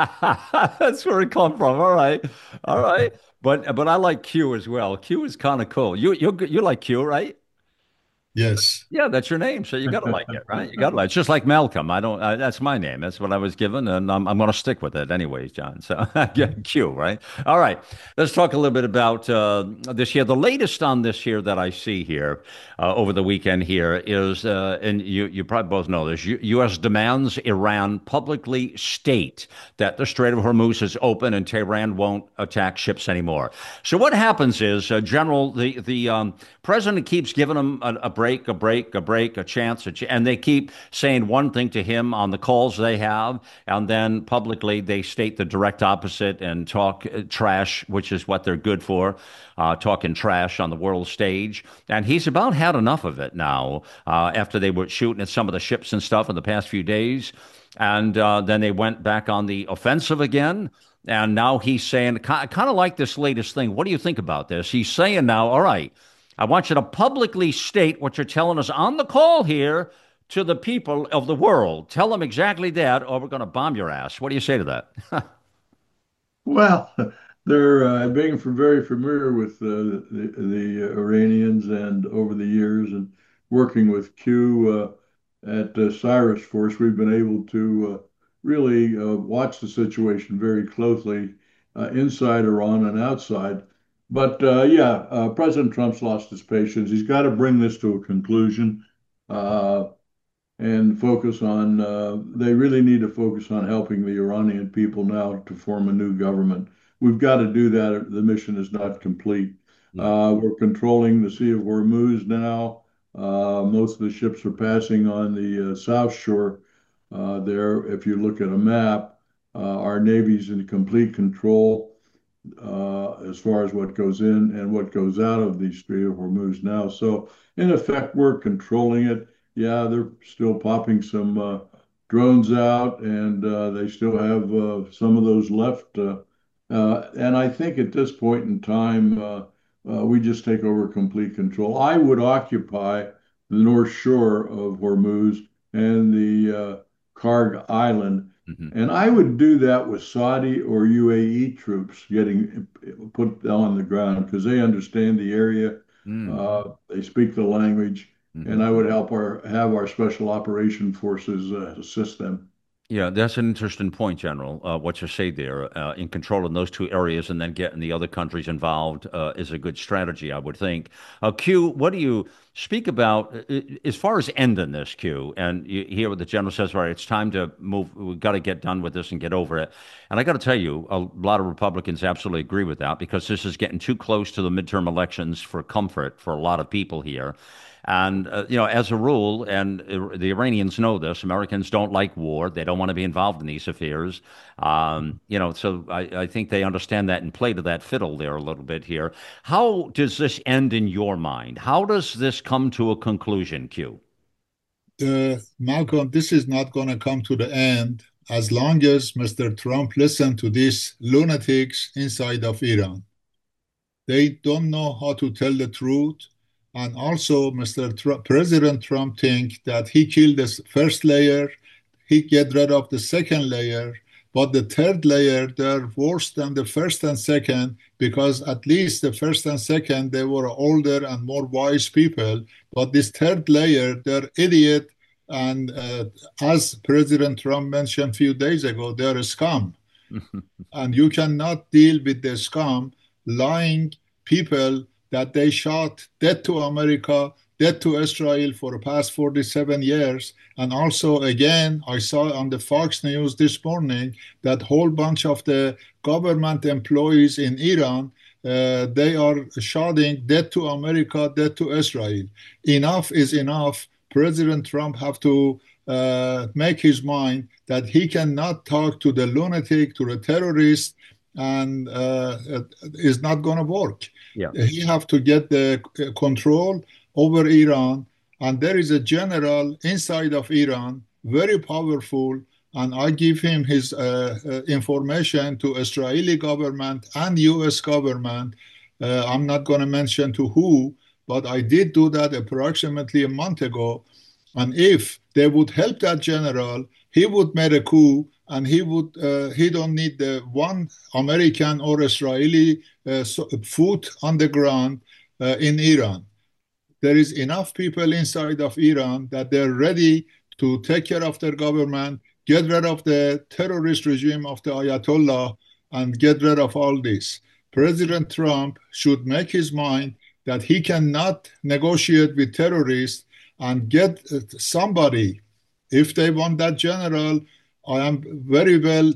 That's where it come from. All right, all right. But but I like Q as well. Q is kind of cool. You you you like Q, right?
Yes.
Yeah, that's your name, so you got to like it, right? You got to like. It's just like Malcolm. I don't. Uh, that's my name. That's what I was given, and I'm I'm going to stick with it, anyways, John. So yeah, Q, right? All right. Let's talk a little bit about uh, this year. The latest on this here that I see here uh, over the weekend here is, uh, and you you probably both know this. U- U.S. demands Iran publicly state that the Strait of Hormuz is open and Tehran won't attack ships anymore. So what happens is, uh, General, the the um, president keeps giving them a, a break. a break, a break, a chance, a ch- and they keep saying one thing to him on the calls they have, and then publicly they state the direct opposite and talk uh, trash, which is what they're good for, uh, talking trash on the world stage. And he's about had enough of it now, uh, after they were shooting at some of the ships and stuff in the past few days. And uh, then they went back on the offensive again. And now he's saying, kind of like this latest thing. What do you think about this? He's saying now, all right, I want you to publicly state what you're telling us on the call here to the people of the world. Tell them exactly that, or we're going to bomb your ass. What do you say to that?
Well, they're uh, being for very familiar with uh, the, the Iranians, and over the years and working with Q uh, at uh, Cyrus Force, we've been able to uh, really uh, watch the situation very closely uh, inside Iran and outside. But uh, yeah, uh, President Trump's lost his patience. He's got to bring this to a conclusion uh, and focus on, uh, they really need to focus on helping the Iranian people now to form a new government. We've got to do that. The mission is not complete. Uh, we're controlling the Sea of Hormuz now. Uh, most of the ships are passing on the uh, south shore uh, there. If you look at a map, uh, our Navy's in complete control uh, as far as what goes in and what goes out of the Strait of Hormuz now. So in effect, we're controlling it. Yeah, they're still popping some uh, drones out, and uh, they still have uh, some of those left. Uh, uh, and I think at this point in time, uh, uh, we just take over complete control. I would occupy the north shore of Hormuz and the uh, Karg Island. Mm-hmm. And I would do that with Saudi or U A E troops getting put on the ground because they understand the area, mm. uh, they speak the language, mm-hmm. and I would help our have our special operation forces uh, assist them.
Yeah, that's an interesting point, General. Uh, what you say there, uh, in controlling those two areas and then getting the other countries involved uh, is a good strategy, I would think. Uh, Q, what do you speak about uh, as far as ending this, Q? And you hear what the General says, right, it's time to move. We've got to get done with this and get over it. And I got to tell you, a lot of Republicans absolutely agree with that because this is getting too close to the midterm elections for comfort for a lot of people here. And, uh, you know, as a rule, and uh, the Iranians know this, Americans don't like war. They don't want to be involved in these affairs. Um, you know, so I, I think they understand that and play to that fiddle there a little bit here. How does this end in your mind? How does this come to a conclusion, Q?
Uh, Malcolm, this is not going to come to the end as long as Mister Trump listens to these lunatics inside of Iran. They don't know how to tell the truth. And also, Mister Trump, President Trump thinks that he killed the first layer, he get rid of the second layer, but the third layer, they're worse than the first and second, because at least the first and second, they were older and more wise people. But this third layer, they're idiot. And uh, as President Trump mentioned a few days ago, they're a scum. And you cannot deal with the scum, lying people that they shot dead to America, dead to Israel for the past forty-seven years. And also, again, I saw on the Fox News this morning that whole bunch of the government employees in Iran, uh, they are shouting dead to America, dead to Israel. Enough is enough. President Trump have to uh, make his mind that he cannot talk to the lunatic, to the terrorist, and uh, it is not going to work.
Yeah.
He have to get the control over Iran, and there is a general inside of Iran, very powerful, and I give him his uh, uh, information to Israeli government and U S government. Uh, I'm not going to mention to who, but I did do that approximately a month ago. And if they would help that general, he would make a coup, and he would uh, he don't need the one American or Israeli uh, foot on the ground uh, in Iran. There is enough people inside of Iran that they're ready to take care of their government, get rid of the terrorist regime of the Ayatollah, and get rid of all this. President Trump should make his mind that he cannot negotiate with terrorists and get somebody. If they want that general, I am very well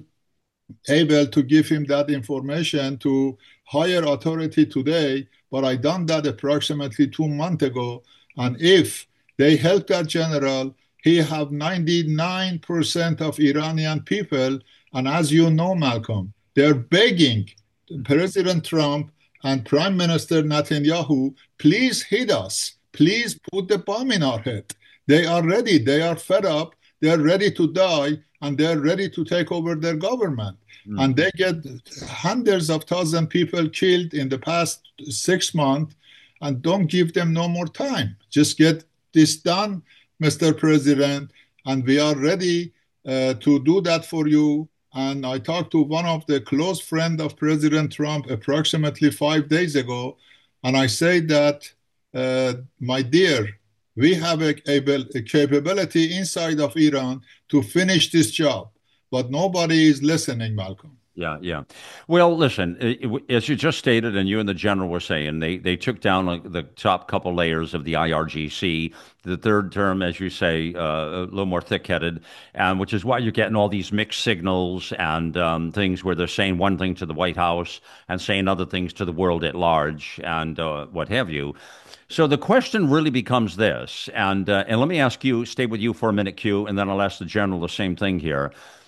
able to give him that information to higher authority today, but I done that approximately two months ago. And if they help that general, he have ninety-nine percent of Iranian people, and as you know, Malcolm, they're begging President Trump and Prime Minister Netanyahu, please hit us. Please put the bomb in our head. They are ready. They are fed up. They're ready to die, and they're ready to take over their government. Mm-hmm. And they get hundreds of thousands of people killed in the past six months, and don't give them no more time. Just get this done, Mister President, and we are ready uh, to do that for you. And I talked to one of the close friends of President Trump approximately five days ago, and I said that, uh, my dear, we have a, a, a capability inside of Iran to finish this job, but nobody is listening, Malcolm.
Yeah, yeah. Well, listen, as you just stated, and you and the general were saying, they they took down like the top couple layers of the I R G C. The third term, as you say, uh, a little more thick-headed, and which is why you're getting all these mixed signals and um, things where they're saying one thing to the White House and saying other things to the world at large, and uh, what have you. So the question really becomes this, and uh, and let me ask you, stay with you for a minute, Q, and then I'll ask the general the same thing here.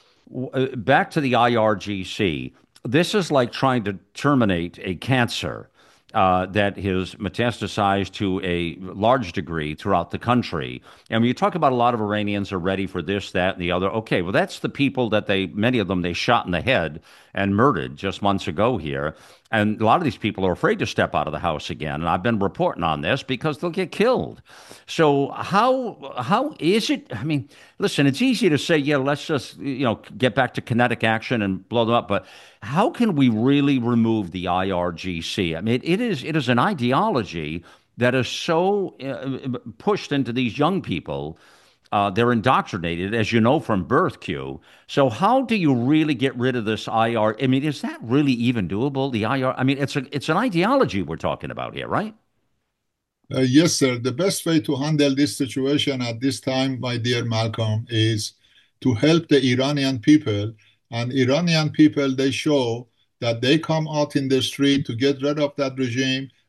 Back to the I R G C, this is like trying to terminate a cancer uh, that has metastasized to a large degree throughout the country. And when you talk about a lot of Iranians are ready for this, that, and the other, okay, well, that's the people that they, many of them, they shot in the head and murdered just months ago here. And a lot of these people are afraid to step out of the house again. And I've been reporting on this because they'll get killed. So how how is it? I mean, listen, it's easy to say, yeah, let's just, you know, get back to kinetic action and blow them up. But how can we really remove the I R G C? I mean, it is it is an ideology that is so uh, pushed into these young people. Uh, they're indoctrinated, as you know, from birth, Q. So how do you really get rid of this I R? I mean, is that really even doable, the I R? I mean, it's a, it's an ideology we're talking about here, right?
Uh, yes, sir. The best way to handle this situation at this time, my dear Malcolm, is to help the Iranian people. And Iranian people, they show that they come out in the street to get rid of that regime,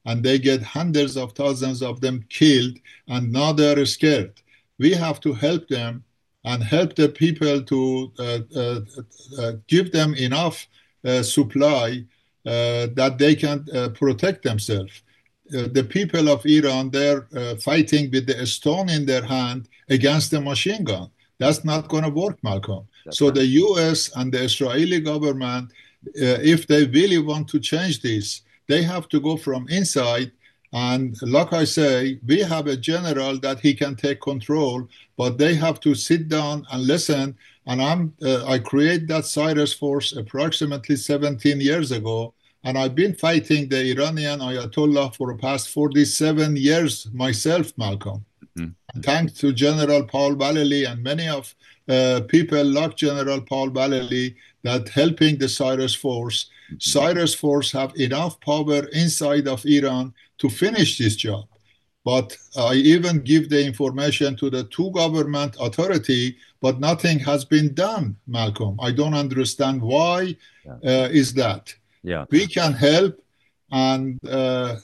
and they get hundreds of thousands of them killed, and now they're scared. We have to help them and help the people to uh, uh, uh, give them enough uh, supply uh, that they can uh, protect themselves. Uh, the people of Iran, they're uh, fighting with the stone in their hand against the machine gun. That's not going to work, Malcolm. That's so right. The U S and the Israeli government, uh, if they really want to change this, they have to go from inside. And like I say, we have a general that he can take control, but they have to sit down and listen. And I'm, uh, I created that Cyrus Force approximately seventeen years ago. And I've been fighting the Iranian Ayatollah for the past forty-seven years myself, Malcolm. Mm-hmm. Thanks to General Paul Vallely and many of uh, people like General Paul Vallely that helping the Cyrus Force. Mm-hmm. Cyrus Force have enough power inside of Iran to finish this job. But I even give the information to the two government authority, but nothing has been done, Malcolm. I don't understand why yeah. uh, is that. Yeah. We can help, and uh,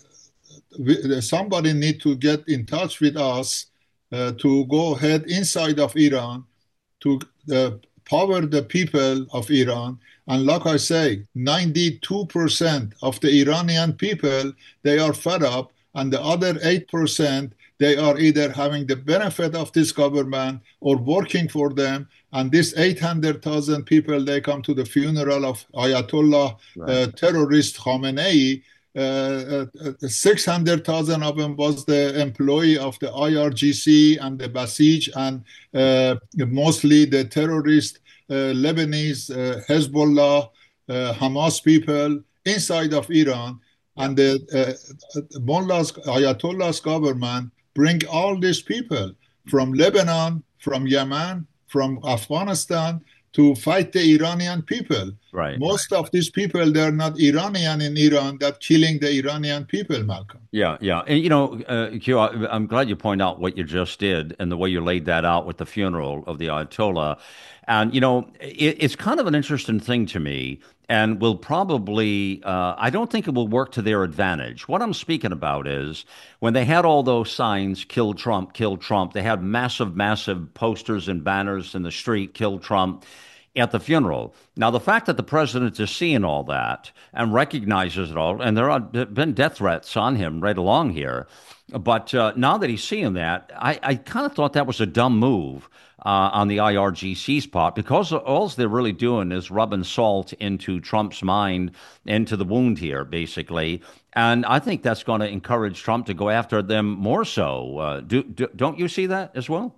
we, somebody need to get in touch with us uh, to go ahead inside of Iran to uh, power the people of Iran. And like I say, ninety-two percent of the Iranian people, they are fed up, and the other eight percent, they are either having the benefit of this government or working for them. And this eight hundred thousand people, they come to the funeral of Ayatollah right. uh, terrorist Khamenei. Uh, uh, six hundred thousand of them was the employee of the I R G C and the Basij, and uh, mostly the terrorist uh, Lebanese, uh, Hezbollah, uh, Hamas people inside of Iran. And the uh, Mullah's, Ayatollah's government bring all these people from Lebanon, from Yemen, from Afghanistan to fight the Iranian people. Right. Most of these people, they're not Iranian in Iran, that killing the Iranian people, Malcolm.
Yeah, yeah. And, you know, uh, Q, I'm glad you point out what you just did and the way you laid that out with the funeral of the Ayatollah. And, you know, it, it's kind of an interesting thing to me, and will probably, uh, I don't think it will work to their advantage. What I'm speaking about is when they had all those signs, kill Trump, kill Trump, they had massive, massive posters and banners in the street, kill Trump, at the funeral. Now, the fact that the president is seeing all that and recognizes it all, and there have been death threats on him right along here, but uh, now that he's seeing that, I, I kind of thought that was a dumb move uh, on the I R G C's part, because all they're really doing is rubbing salt into Trump's mind, into the wound here, basically. And I think that's going to encourage Trump to go after them more so. Uh, do, do, don't you see that as well?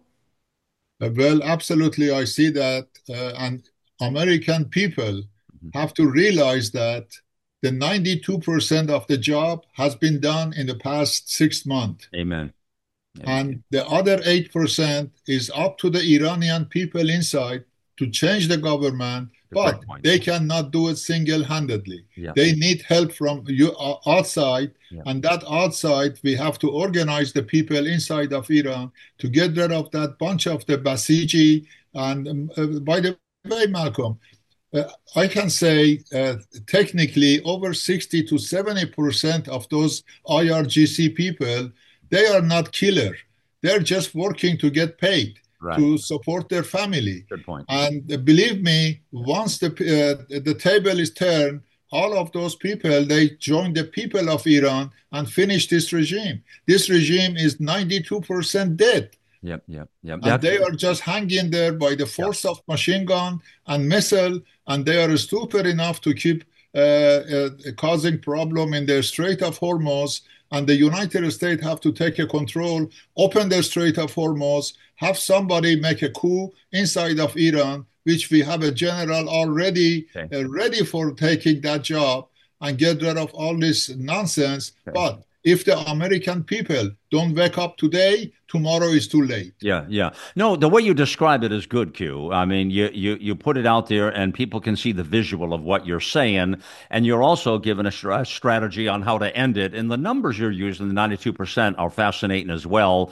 Well, absolutely, I see that. Uh, and American people mm-hmm. have to realize that the ninety-two percent of the job has been done in the past six months.
Amen.
Amen. And the other eight percent is up to the Iranian people inside to change the government, the but they cannot do it single-handedly. Yeah. They need help from you outside, yeah. and that outside, we have to organize the people inside of Iran to get rid of that bunch of the Basiji. And uh, by the way, Malcolm, uh, I can say uh, technically over sixty to seventy percent of those I R G C people, they are not killer. They're just working to get paid. Right. To support their family.
Good point.
And uh, believe me, once the uh, the table is turned, all of those people, they join the people of Iran and finish this regime. This regime is ninety-two percent dead.
Yep, yep, yep.
And they are just hanging there by the force yep. of machine gun and missile, and they are stupid enough to keep uh, uh, causing problem in the Strait of Hormuz. And the United States have to take a control, open the Strait of Hormuz, have somebody make a coup inside of Iran, which we have a general already okay. uh, ready for taking that job and get rid of all this nonsense. Okay. But if the American people don't wake up today, tomorrow is too late.
Yeah, yeah. No, the way you describe it is good, Q. I mean, you, you, you put it out there and people can see the visual of what you're saying. And you're also given a, a strategy on how to end it. And the numbers you're using, the ninety-two percent, are fascinating as well.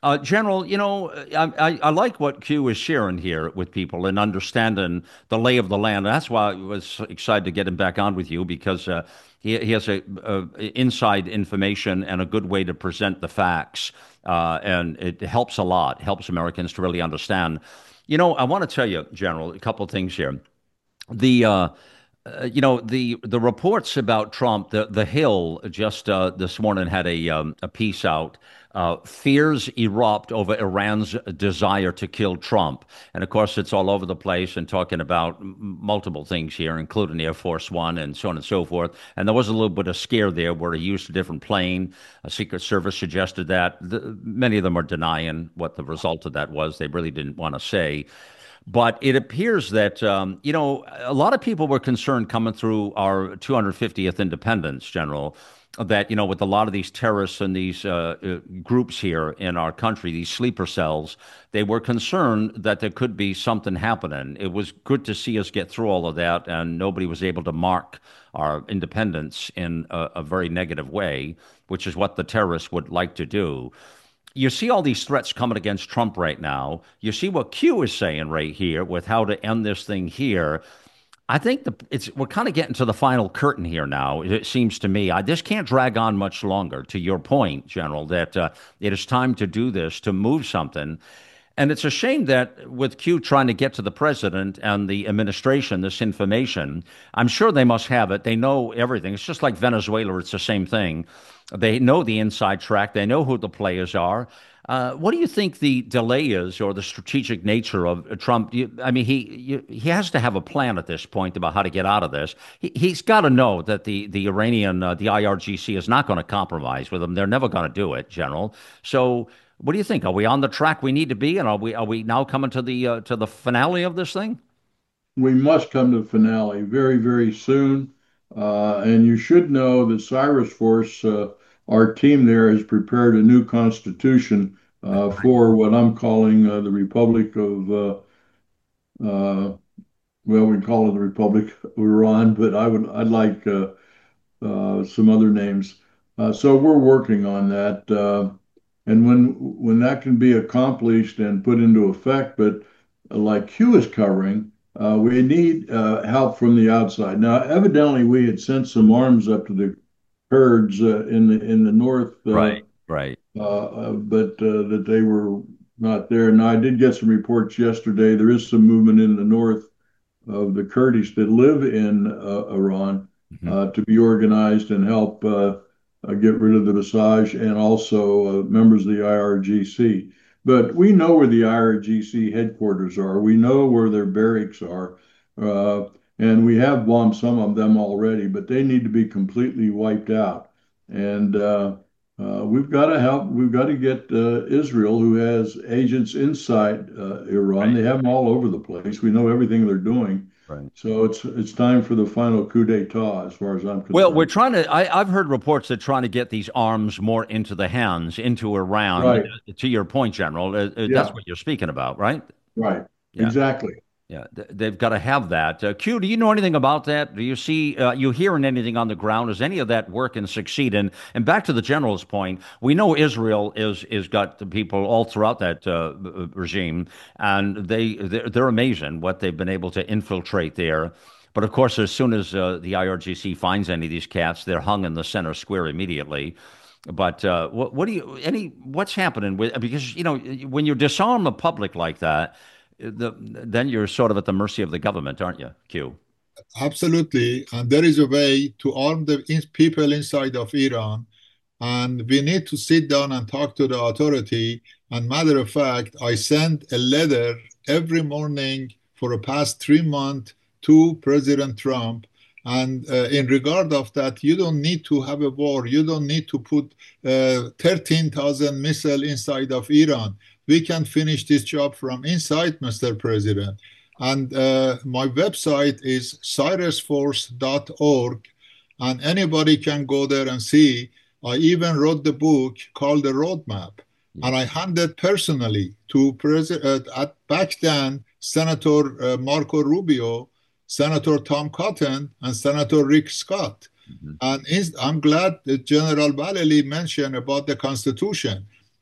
Uh, General, you know, I, I, I like what Q is sharing here with people and understanding the lay of the land. That's why I was excited to get him back on with you because uh, he, he has a, a inside information and a good way to present the facts, uh, and it helps a lot. Helps Americans to really understand. You know, I want to tell you, General, a couple of things here. The uh, uh, you know the the reports about Trump, the the Hill just uh, this morning had a um, a piece out. Uh, fears erupt over Iran's desire to kill Trump, and of course it's all over the place and talking about m- multiple things here, including Air Force One and so on and so forth. And there was a little bit of scare there where he used a different plane. A Secret Service suggested that. The, many of them are denying what the result of that was. They really didn't want to say. But it appears that, um, you know, a lot of people were concerned coming through our two hundred fiftieth independence, General, that, you know, with a lot of these terrorists and these uh, uh, groups here in our country, these sleeper cells, they were concerned that there could be something happening. It was good to see us get through all of that, and nobody was able to mark our independence in a, a very negative way, which is what the terrorists would like to do. You see all these threats coming against Trump right now. You see what Q is saying right here with how to end this thing here. I think the it's we're kind of getting to the final curtain here now. It seems to me. I this can't drag on much longer. To your point, General, that uh, it is time to do this to move something. And it's a shame that with Q trying to get to the president and the administration this information, I'm sure they must have it. They know everything. It's just like Venezuela. It's the same thing. They know the inside track. They know who the players are. Uh, what do you think the delay is, or the strategic nature of Trump? You, I mean, he you, he has to have a plan at this point about how to get out of this. He, he's got to know that the the Iranian, uh, the I R G C, is not going to compromise with him. They're never going to do it, General. So, what do you think? Are we on the track we need to be, and are we are we now coming to the uh, to the finale of this thing?
We must come to the finale very, very soon. Uh, and you should know that Cyrus Force, uh, our team there, has prepared a new constitution uh, for what I'm calling uh, the Republic of, uh, uh, well, we call it the Republic of Iran, but I would I'd like uh, uh, some other names. Uh, so we're working on that, uh, and when when that can be accomplished and put into effect, but uh, like Hugh is covering. Uh, we need uh, help from the outside. Now, evidently, we had sent some arms up to the Kurds uh, in the in the north, uh,
Right, right.
uh, uh, but uh, that they were not there. Now, I did get some reports yesterday. There is some movement in the north of the Kurdish that live in uh, Iran
Mhm.
uh, to be organized and help uh, uh, get rid of the Basij and also uh, members of the I R G C. But we know where the I R G C headquarters are. We know where their barracks are. Uh, and we have bombed some of them already, but they need to be completely wiped out. And uh, uh, we've got to help. We've got to get uh, Israel, who has agents inside uh, Iran.
Right.
They have them all over the place. We know everything they're doing.
Right.
So it's it's time for the final coup d'etat, as far as I'm concerned.
Well, we're trying to. I, I've heard reports that trying to get these arms more into the hands, into Iran.
Right.
Uh, To your point, General, uh, uh,
Yeah.
that's what you're speaking about, right?
Right.
Yeah.
Exactly.
Yeah, th- they've got to have that. Uh, Q, do you know anything about that? Do you see, uh, you hearing anything on the ground? Is any of that work and succeed? And and back to the general's point, we know Israel is is got the people all throughout that uh, regime, and they they're, they're amazing what they've been able to infiltrate there. But of course, as soon as uh, the I R G C finds any of these cats, they're hung in the center square immediately. But uh, what what do you any what's happening with because you know when you disarm the public like that, the, then you're sort of at the mercy of the government, aren't you, Q?
Absolutely. And there is a way to arm the in- people inside of Iran. And we need to sit down and talk to the authority. And matter of fact, I send a letter every morning for the past three months to President Trump. And uh, in regard of that, you don't need to have a war. You don't need to put uh, thirteen thousand missiles inside of Iran. We can finish this job from inside, Mister President. And uh, my website is cyrus force dot org, and anybody can go there and see. I even wrote the book called The Roadmap, and I handed personally to President uh, at back then Senator uh, Marco Rubio, Senator Tom Cotton, and Senator Rick Scott. Mm-hmm. And in, I'm glad that General Vallely mentioned about the Constitution.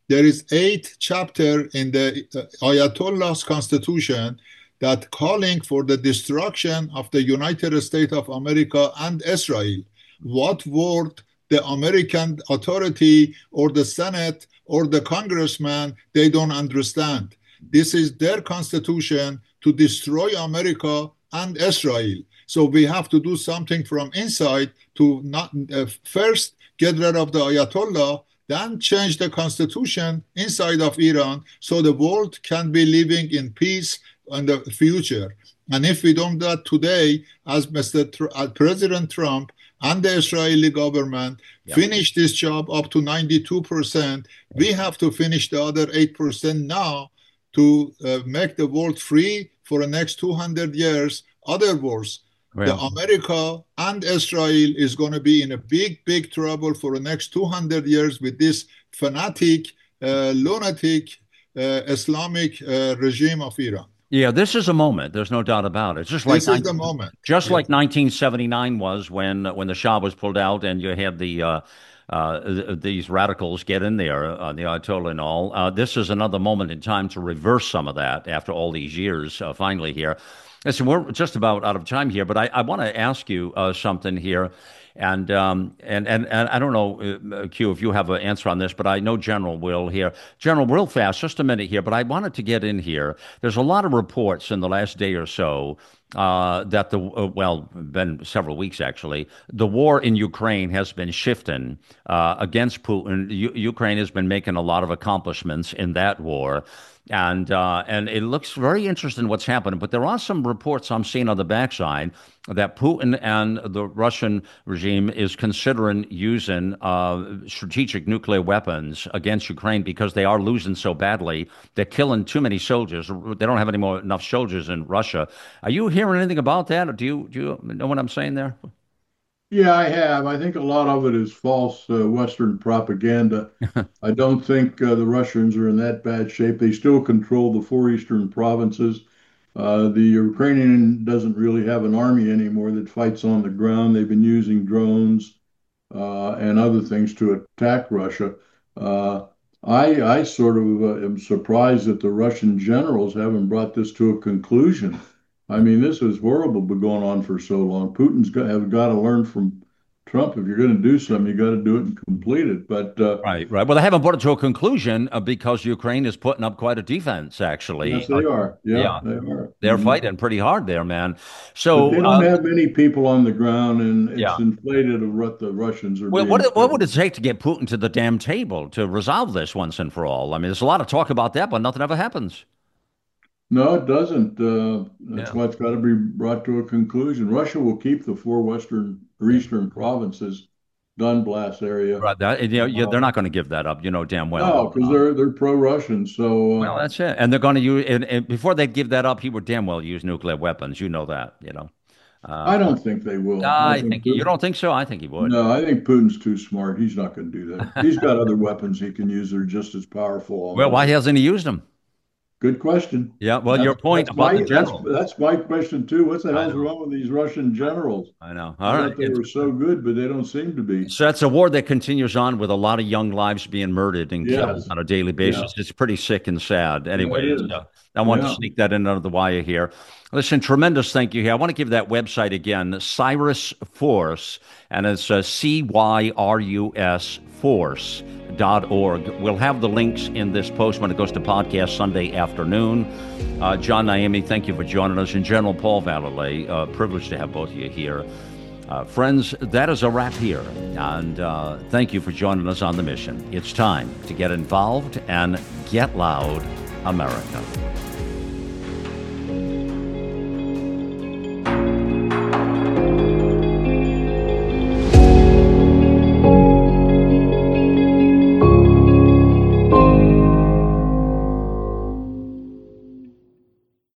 there is eight chapter in the Ayatollah's constitution that calling for the destruction of the United States of America and Israel. What word the American authority or the Senate or the congressman, they don't understand. This is their constitution to destroy America and Israel. So we have to do something from inside to not uh, first get rid of the Ayatollah, then change the constitution inside of Iran so the world can be living in peace in the future. And if we don't do that today, as Mister Tr- uh, President Trump and the Israeli government yep. finish this job up to ninety-two percent, we have to finish the other eight percent now to uh, make the world free for the next two hundred years. Otherwise, well, the America and Israel is going to be in a big, big trouble for the next two hundred years with this fanatic, uh, lunatic, uh, Islamic uh, regime of Iran.
Yeah, this is a moment. There's no doubt about it. Just like
this is the moment.
Just
yeah.
like nineteen seventy-nine was when when the Shah was pulled out, and you had the uh, uh, th- these radicals get in there, uh, the Ayatollah and all. Uh, this is another moment in time to reverse some of that after all these years. Uh, finally, here. Listen, we're just about out of time here, but I, I want to ask you uh, something here. And, um, and and and I don't know, uh, Q, if you have an answer on this, but I know General will here. General, real fast, just a minute here, but I wanted to get in here. There's a lot of reports in the last day or so uh, that the, uh, well, been several weeks actually, the war in Ukraine has been shifting uh, against Putin. U- Ukraine has been making a lot of accomplishments in that war. And uh, and it looks very interesting what's happening. But there are some reports I'm seeing on the backside that Putin and the Russian regime is considering using uh, strategic nuclear weapons against Ukraine because they are losing so badly. They're killing too many soldiers. They don't have any more enough soldiers in Russia. Are you hearing anything about that? Or do you do you know what I'm saying there?
Yeah, I have. I think a lot of it is false uh, Western propaganda. I don't think uh, the Russians are in that bad shape. They still control the four eastern provinces. Uh, the Ukrainian doesn't really have an army anymore that fights on the ground. They've been using drones uh, and other things to attack Russia. Uh, I, I sort of uh, am surprised that the Russian generals haven't brought this to a conclusion. I mean, this is horrible, but going on for so long. Putin's got, have got to learn from Trump. If you're going to do something, you got to do it and complete it. But uh,
right, right. Well, they haven't brought it to a conclusion uh, because Ukraine is putting up quite a defense. Actually,
yes, they are. Yeah,
yeah.
they are.
They're
mm-hmm.
fighting pretty hard there, man. So
but they don't
uh,
have many people on the ground, and it's
yeah.
inflated of what the Russians are.
Well,
being
what what would it take to get Putin to the damn table to resolve this once and for all? I mean, there's a lot of talk about that, but nothing ever happens.
No, it doesn't. Uh, that's
yeah.
why it's got to be brought to a conclusion. Russia will keep the four western or eastern provinces, Donbass area.
Right. That, you know, yeah, they're not going to give that up. You know damn well.
No, because they're they're pro-Russian. So uh,
well, that's it. And they're going to use. And, and before they give that up, he would damn well use nuclear weapons. You know that. You know.
Uh, I don't think they will.
I, I think, think you don't think so. I think he would.
No, I think Putin's too smart. He's not going to do that. He's got other weapons he can use that are just as powerful. Almost.
Well, why hasn't he used them?
Good question.
Yeah, well,
that's,
your point about
my,
the general.
That's, that's my question, too. What the hell's wrong with these Russian generals?
I know.
All I right. They it's, were so good, but they don't seem to be.
So that's a war that continues on with a lot of young lives being murdered and yes. killed on a daily basis. Yeah. It's pretty sick and sad. Anyway, yeah, uh, I wanted yeah. to sneak that in under the wire here. Listen, tremendous thank you here. I want to give that website again, Cyrus Force, and it's uh, C Y R U S Force. Dot org. We'll have the links in this post when it goes to podcast Sunday afternoon. Uh, John Naimi, thank you for joining us. And General Paul Vallely, uh, privileged to have both of you here. Uh, friends, that is a wrap here. And uh, thank you for joining us on the mission. It's time to get involved and get loud, America.